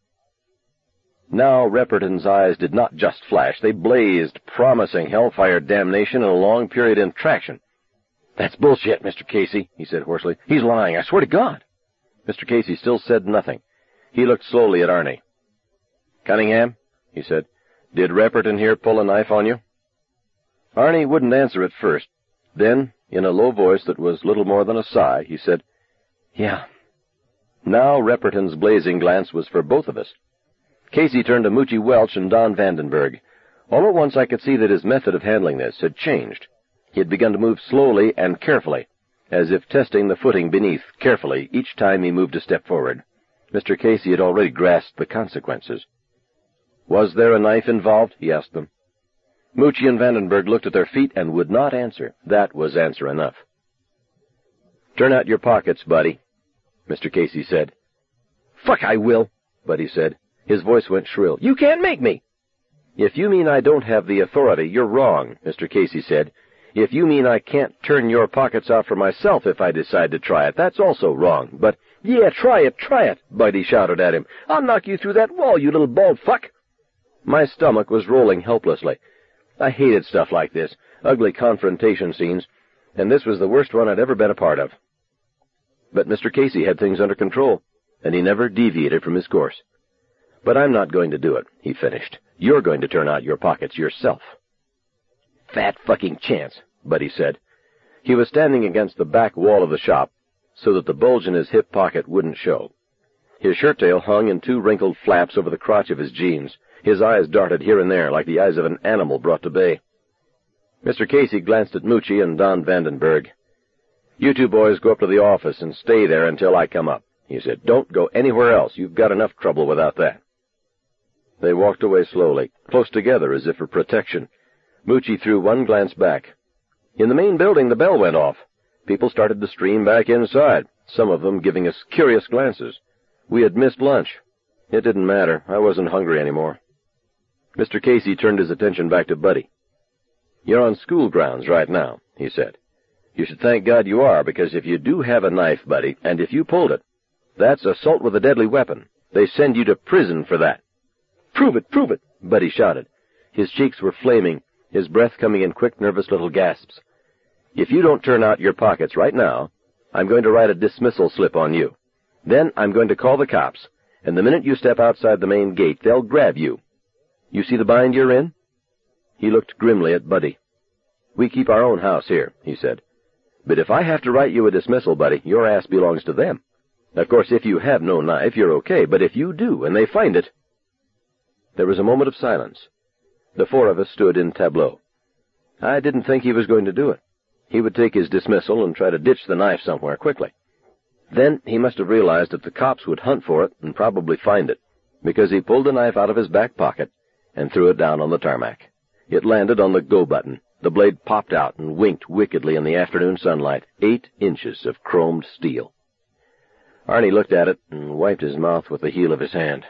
Speaker 1: Now Repperton's eyes did not just flash. They blazed, promising hellfire damnation and a long period in traction. "That's bullshit, Mr. Casey," he said hoarsely. "He's lying, I swear to God." Mr. Casey still said nothing. He looked slowly at Arnie. "Cunningham," he said, "did Repperton here pull a knife on you?" Arnie wouldn't answer at first. Then, in a low voice that was little more than a sigh, he said, "Yeah." Now Repperton's blazing glance was for both of us. Casey turned to Moochie Welch and Don Vandenberg. All at once I could see that his method of handling this had changed. He had begun to move slowly and carefully, as if testing the footing beneath carefully each time he moved a step forward. Mr. Casey had already grasped the consequences. "Was there a knife involved?" he asked them. Moochie and Vandenberg looked at their feet and would not answer. That was answer enough. "Turn out your pockets, Buddy," Mr. Casey said. "Fuck, I will," Buddy said. His voice went shrill. "You can't make me." "If you mean I don't have the authority, you're wrong," Mr. Casey said. "If you mean I can't turn your pockets out for myself if I decide to try it, that's also wrong. But, yeah, try it, Buddy shouted at him. "I'll knock you through that wall, you little bald fuck." My stomach was rolling helplessly. I hated stuff like this, ugly confrontation scenes, and this was the worst one I'd ever been a part of. But Mr. Casey had things under control, and he never deviated from his course. "But I'm not going to do it," he finished. "You're going to turn out your pockets yourself." "Fat fucking chance," Buddy said. He was standing against the back wall of the shop, so that the bulge in his hip pocket wouldn't show. His shirt tail hung in two wrinkled flaps over the crotch of his jeans. His eyes darted here and there like the eyes of an animal brought to bay. Mr. Casey glanced at Moochie and Don Vandenberg. "You two boys go up to the office and stay there until I come up," he said. "Don't go anywhere else. You've got enough trouble without that." They walked away slowly, close together as if for protection. Moochie threw one glance back. In the main building, the bell went off. People started to stream back inside, some of them giving us curious glances. We had missed lunch. It didn't matter. I wasn't hungry anymore. Mr. Casey turned his attention back to Buddy. "You're on school grounds right now," he said. "You should thank God you are, because if you do have a knife, Buddy, and if you pulled it, that's assault with a deadly weapon. They send you to prison for that." "Prove it," Buddy shouted. His cheeks were flaming, his breath coming in quick, nervous little gasps. "If you don't turn out your pockets right now, I'm going to write a dismissal slip on you. Then I'm going to call the cops, and the minute you step outside the main gate, they'll grab you. You see the bind you're in?" He looked grimly at Buddy. "We keep our own house here," he said. "But if I have to write you a dismissal, Buddy, your ass belongs to them. Of course, if you have no knife, you're okay, but if you do, and they find it—" There was a moment of silence. The four of us stood in tableau. I didn't think he was going to do it. He would take his dismissal and try to ditch the knife somewhere quickly. Then he must have realized that the cops would hunt for it and probably find it, because he pulled the knife out of his back pocket and threw it down on the tarmac. It landed on the go button. The blade popped out and winked wickedly in the afternoon sunlight, 8 inches of chromed steel. Arnie looked at it and wiped his mouth with the heel of his hand.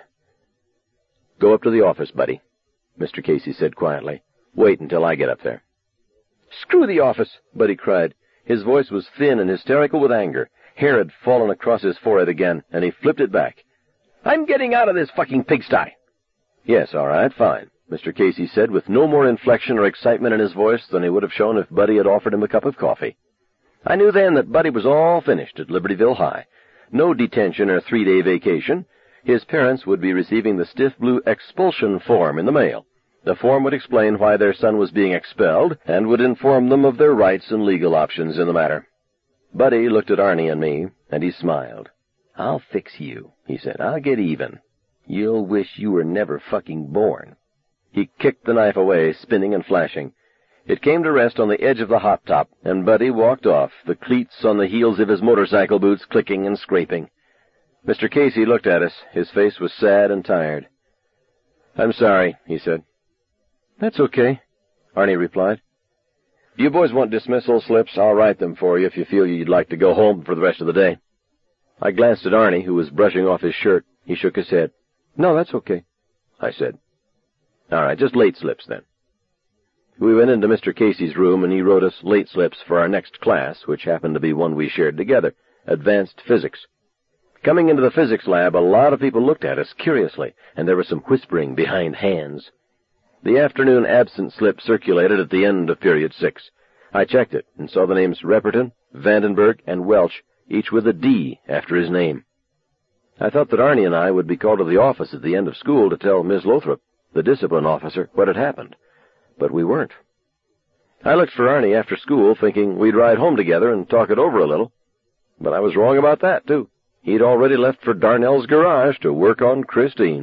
Speaker 1: "Go up to the office, Buddy," Mr. Casey said quietly. "Wait until I get up there." "Screw the office," Buddy cried. His voice was thin and hysterical with anger. Hair had fallen across his forehead again, and he flipped it back. "I'm getting out of this fucking pigsty." "Yes, all right, fine," Mr. Casey said, with no more inflection or excitement in his voice than he would have shown if Buddy had offered him a cup of coffee. I knew then that Buddy was all finished at Libertyville High. No detention or 3-day vacation. His parents would be receiving the stiff blue expulsion form in the mail. The form would explain why their son was being expelled, and would inform them of their rights and legal options in the matter. Buddy looked at Arnie and me, and he smiled. "I'll fix you," he said. "I'll get even. You'll wish you were never fucking born." He kicked the knife away, spinning and flashing. It came to rest on the edge of the hot top, and Buddy walked off, the cleats on the heels of his motorcycle boots clicking and scraping. Mr. Casey looked at us. His face was sad and tired. "I'm sorry," he said. "That's okay," Arnie replied. "If you boys want dismissal slips, I'll write them for you if you feel you'd like to go home for the rest of the day." I glanced at Arnie, who was brushing off his shirt. He shook his head. No, that's okay, I said. All right, just late slips then. We went into Mr. Casey's room, and he wrote us late slips for our next class, which happened to be one we shared together, advanced physics. Coming into the physics lab, a lot of people looked at us curiously, and there was some whispering behind hands. The afternoon absent slip circulated at the end of period 6. I checked it and saw the names Repperton, Vandenberg, and Welch, each with a D after his name. I thought that Arnie and I would be called to the office at the end of school to tell Miss Lothrop, the discipline officer, what had happened. But we weren't. I looked for Arnie after school, thinking we'd ride home together and talk it over a little. But I was wrong about that, too. He'd already left for Darnell's garage to work on Christine.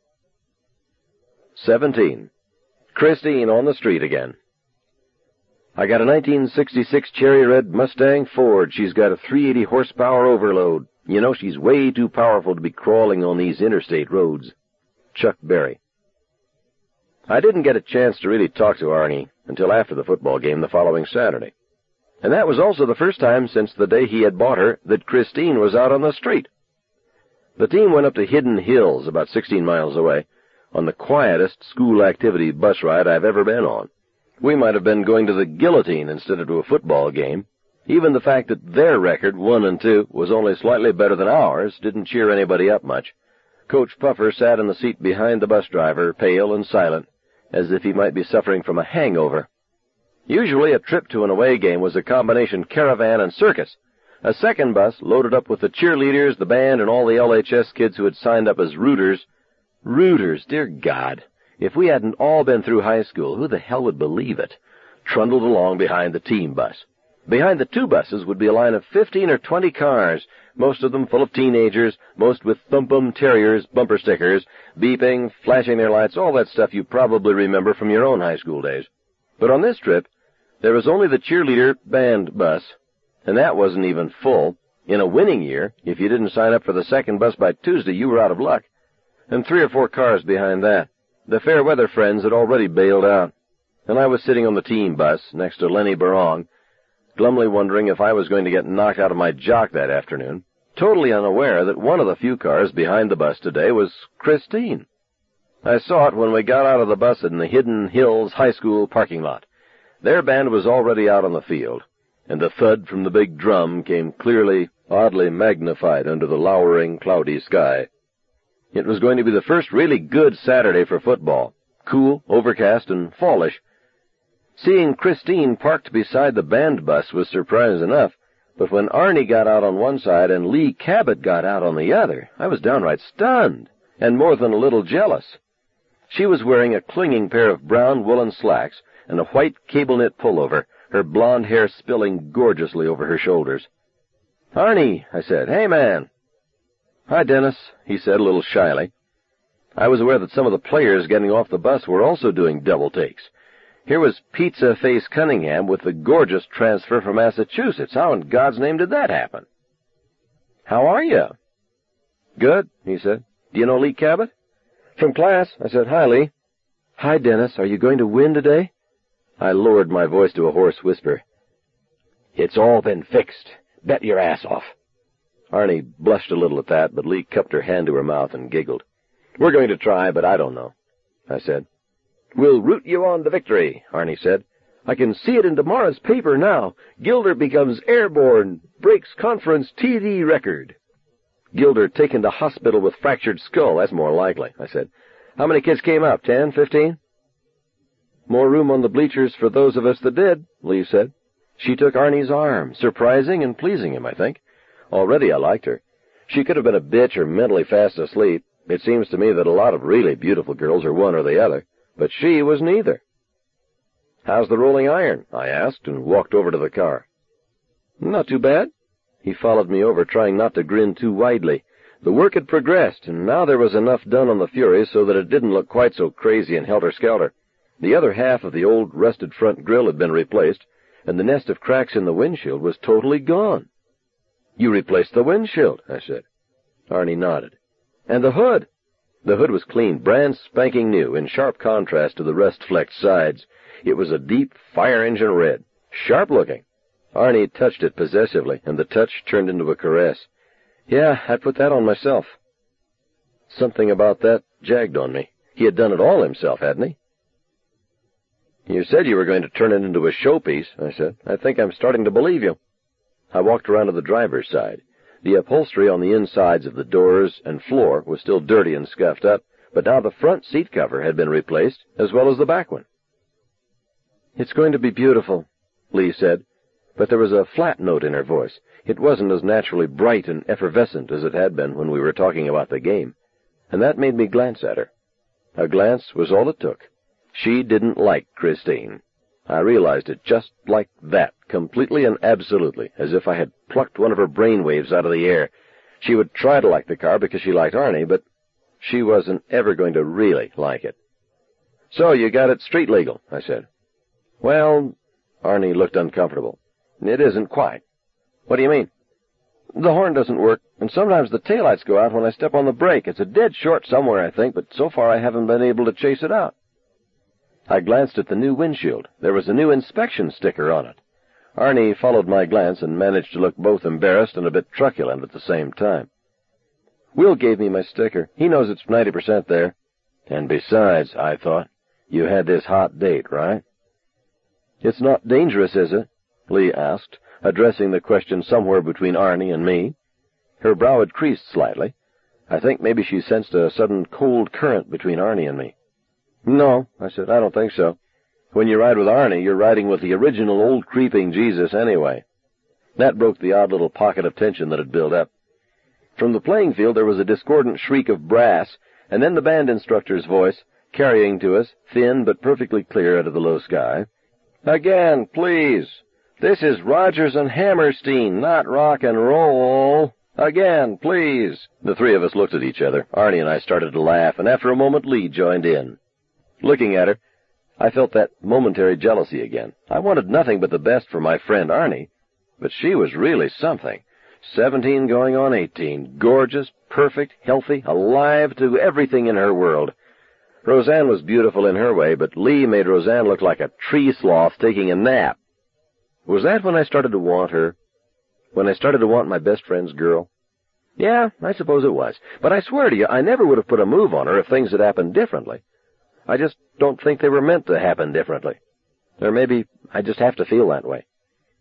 Speaker 1: 17. Christine on the street again. I got a 1966 cherry red Mustang Ford. She's got a 380 horsepower overload. You know, she's way too powerful to be crawling on these interstate roads. Chuck Berry. I didn't get a chance to really talk to Arnie until after the football game the following Saturday. And that was also the first time since the day he had bought her that Christine was out on the street. The team went up to Hidden Hills, about 16 miles away, on the quietest school activity bus ride I've ever been on. We might have been going to the guillotine instead of to a football game. Even the fact that their record, 1-2, was only slightly better than ours didn't cheer anybody up much. Coach Puffer sat in the seat behind the bus driver, pale and silent, as if he might be suffering from a hangover. Usually a trip to an away game was a combination caravan and circus. A second bus, loaded up with the cheerleaders, the band, and all the LHS kids who had signed up as rooters. Rooters, dear God! If we hadn't all been through high school, who the hell would believe it? Trundled along behind the team bus. Behind the two buses would be a line of 15 or 20 cars, most of them full of teenagers, most with Thump-'em Terriers bumper stickers, beeping, flashing their lights, all that stuff you probably remember from your own high school days. But on this trip, there was only the cheerleader band bus, and that wasn't even full. In a winning year, if you didn't sign up for the second bus by Tuesday, you were out of luck. And 3 or 4 cars behind that. The fair weather friends had already bailed out, and I was sitting on the team bus next to Lenny Barong, glumly wondering if I was going to get knocked out of my jock that afternoon, totally unaware that one of the few cars behind the bus today was Christine. I saw it when we got out of the bus in the Hidden Hills High School parking lot. Their band was already out on the field, and the thud from the big drum came clearly, oddly magnified under the lowering, cloudy sky. It was going to be the first really good Saturday for football, cool, overcast, and fallish. Seeing Christine parked beside the band bus was surprise enough, but when Arnie got out on one side and Lee Cabot got out on the other, I was downright stunned, and more than a little jealous. She was wearing a clinging pair of brown woolen slacks and a white cable-knit pullover, her blonde hair spilling gorgeously over her shoulders. "Arnie," I said, "hey, man." "Hi, Dennis," he said a little shyly. I was aware that some of the players getting off the bus were also doing double takes. Here was Pizza Face Cunningham with the gorgeous transfer from Massachusetts. How in God's name did that happen? "How are you?" "Good," he said. "Do you know Lee Cabot?" "From class." I said, "Hi, Lee." "Hi, Dennis. Are you going to win today?" I lowered my voice to a hoarse whisper. "It's all been fixed. Bet your ass off." Arnie blushed a little at that, but Lee cupped her hand to her mouth and giggled. "We're going to try, but I don't know," I said. "We'll root you on to victory," Arnie said. "I can see it in tomorrow's paper now. Gilder becomes airborne, breaks conference TD record." "Gilder taken to hospital with fractured skull. That's more likely," I said. "How many kids came up? 10, 15? "More room on the bleachers for those of us that did," Lee said. She took Arnie's arm, surprising and pleasing him, I think. Already I liked her. She could have been a bitch or mentally fast asleep. It seems to me that a lot of really beautiful girls are one or the other, but she was neither. "How's the rolling iron?" I asked, and walked over to the car. "Not too bad." He followed me over, trying not to grin too widely. The work had progressed, and now there was enough done on the Fury so that it didn't look quite so crazy and helter-skelter. The other half of the old rusted front grille had been replaced, and the nest of cracks in the windshield was totally gone. "You replaced the windshield," I said. Arnie nodded. "And the hood?" The hood was clean, brand spanking new, in sharp contrast to the rust-flecked sides. It was a deep fire-engine red, sharp-looking. Arnie touched it possessively, and the touch turned into a caress. "Yeah, I put that on myself." Something about that jagged on me. He had done it all himself, hadn't he? You said you were going to turn it into a showpiece, I said. I think I'm starting to believe you. I walked around to the driver's side. The upholstery on the insides of the doors and floor was still dirty and scuffed up, but now the front seat cover had been replaced, as well as the back one. It's going to be beautiful, Lee said, but there was a flat note in her voice. It wasn't as naturally bright and effervescent as it had been when we were talking about the game, and that made me glance at her. A glance was all it took. She didn't like Christine. I realized it just like that, completely and absolutely, as if I had plucked one of her brain waves out of the air. She would try to like the car because she liked Arnie, but she wasn't ever going to really like it. So you got it street legal, I said. Well, Arnie looked uncomfortable. It isn't quite. What do you mean? The horn doesn't work, and sometimes the taillights go out when I step on the brake. It's a dead short somewhere, I think, but so far I haven't been able to chase it out. I glanced at the new windshield. There was a new inspection sticker on it. Arnie followed my glance and managed to look both embarrassed and a bit truculent at the same time. Will gave me my sticker. He knows it's 90% there. And besides, I thought, you had this hot date, right? It's not dangerous, is it? Lee asked, addressing the question somewhere between Arnie and me. Her brow had creased slightly. I think maybe she sensed a sudden cold current between Arnie and me. No, I said, I don't think so. When you ride with Arnie, you're riding with the original old creeping Jesus anyway. That broke the odd little pocket of tension that had built up. From the playing field there was a discordant shriek of brass, and then the band instructor's voice, carrying to us, thin but perfectly clear out of the low sky. Again, please. This is Rodgers and Hammerstein, not rock and roll. Again, please. The three of us looked at each other. Arnie and I started to laugh, and after a moment Lee joined in. Looking at her, I felt that momentary jealousy again. I wanted nothing but the best for my friend Arnie, but she was really something. 17 going on 18, gorgeous, perfect, healthy, alive to everything in her world. Roseanne was beautiful in her way, but Lee made Roseanne look like a tree sloth taking a nap. Was that when I started to want her? When I started to want my best friend's girl? Yeah, I suppose it was. But I swear to you, I never would have put a move on her if things had happened differently. I just don't think they were meant to happen differently. Or maybe I just have to feel that way.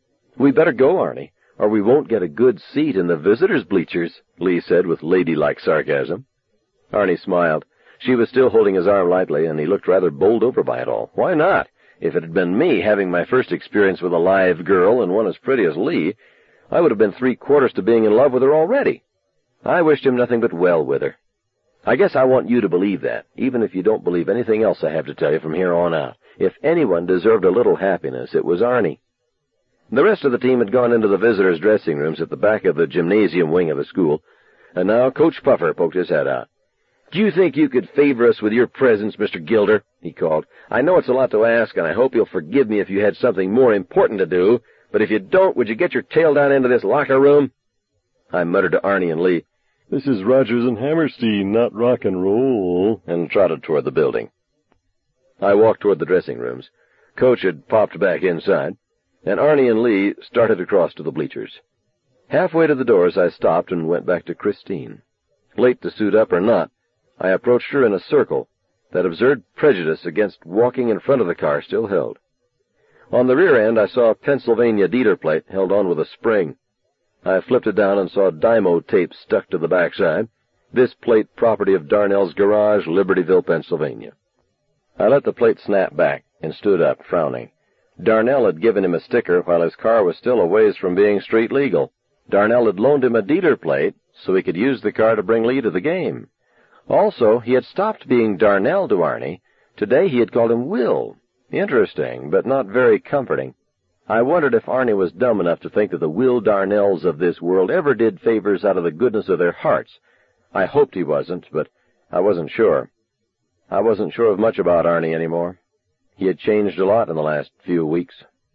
Speaker 1: We better go, Arnie, or we won't get a good seat in the visitors' bleachers, Lee said with ladylike sarcasm. Arnie smiled. She was still holding his arm lightly, and he looked rather bowled over by it all. Why not? If it had been me having my first experience with a live girl and one as pretty as Lee, I would have been 3/4 to being in love with her already. I wished him nothing but well with her. I guess I want you to believe that, even if you don't believe anything else I have to tell you from here on out. If anyone deserved a little happiness, it was Arnie. The rest of the team had gone into the visitors' dressing rooms at the back of the gymnasium wing of the school, and now Coach Puffer poked his head out. "Do you think you could favor us with your presence, Mr. Gilder?" he called. "I know it's a lot to ask, and I hope you'll forgive me if you had something more important to do, but if you don't, would you get your tail down into this locker room?" I muttered to Arnie and Lee, "This is Rodgers and Hammerstein, not rock and roll," and trotted toward the building. I walked toward the dressing rooms. Coach had popped back inside, and Arnie and Lee started across to the bleachers. Halfway to the doors, I stopped and went back to Christine. Late to suit up or not, I approached her in a circle. That absurd prejudice against walking in front of the car still held. On the rear end, I saw a Pennsylvania dealer plate held on with a spring. I flipped it down and saw Dymo tape stuck to the backside. This plate property of Darnell's Garage, Libertyville, Pennsylvania. I let the plate snap back and stood up, frowning. Darnell had given him a sticker while his car was still a ways from being street legal. Darnell had loaned him a dealer plate so he could use the car to bring Lee to the game. Also, he had stopped being Darnell to Arnie. Today he had called him Will. Interesting, but not very comforting. I wondered if Arnie was dumb enough to think that the Will Darnells of this world ever did favors out of the goodness of their hearts. I hoped he wasn't, but I wasn't sure. I wasn't sure of much about Arnie anymore. He had changed a lot in the last few weeks.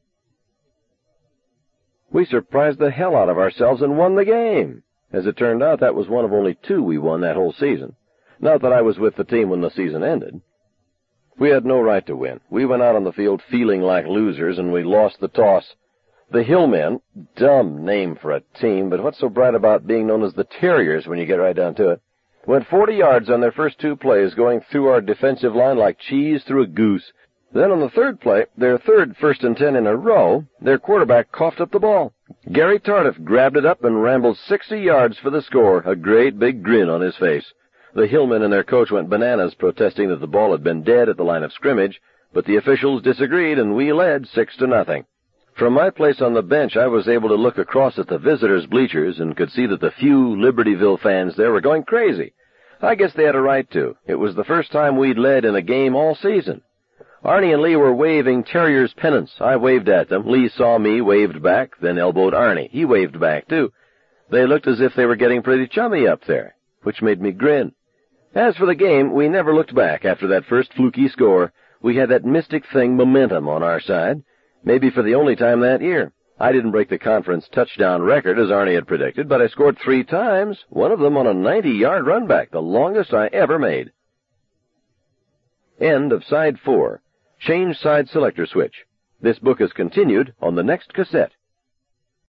Speaker 1: We surprised the hell out of ourselves and won the game. As it turned out, that was one of only 2 we won that whole season. Not that I was with the team when the season ended. We had no right to win. We went out on the field feeling like losers, and we lost the toss. The Hillmen, dumb name for a team, but what's so bright about being known as the Terriers when you get right down to it? Went 40 yards on their first 2 plays, going through our defensive line like cheese through a goose. Then on the 3rd play, their 3rd 1st and 10 in a row, their quarterback coughed up the ball. Gary Tardif grabbed it up and rambled 60 yards for the score, a great big grin on his face. The Hillmen and their coach went bananas, protesting that the ball had been dead at the line of scrimmage, but the officials disagreed, and we led 6-0. From my place on the bench, I was able to look across at the visitors' bleachers and could see that the few Libertyville fans there were going crazy. I guess they had a right to. It was the first time we'd led in a game all season. Arnie and Lee were waving Terriers pennants. I waved at them. Lee saw me, waved back, then elbowed Arnie. He waved back, too. They looked as if they were getting pretty chummy up there, which made me grin. As for the game, we never looked back after that first fluky score. We had that mystic thing, momentum, on our side, maybe for the only time that year. I didn't break the conference touchdown record, as Arnie had predicted, but I scored 3 times, one of them on a 90-yard run back, the longest I ever made. End of Side 4. Change side selector switch. This book is continued on the next cassette.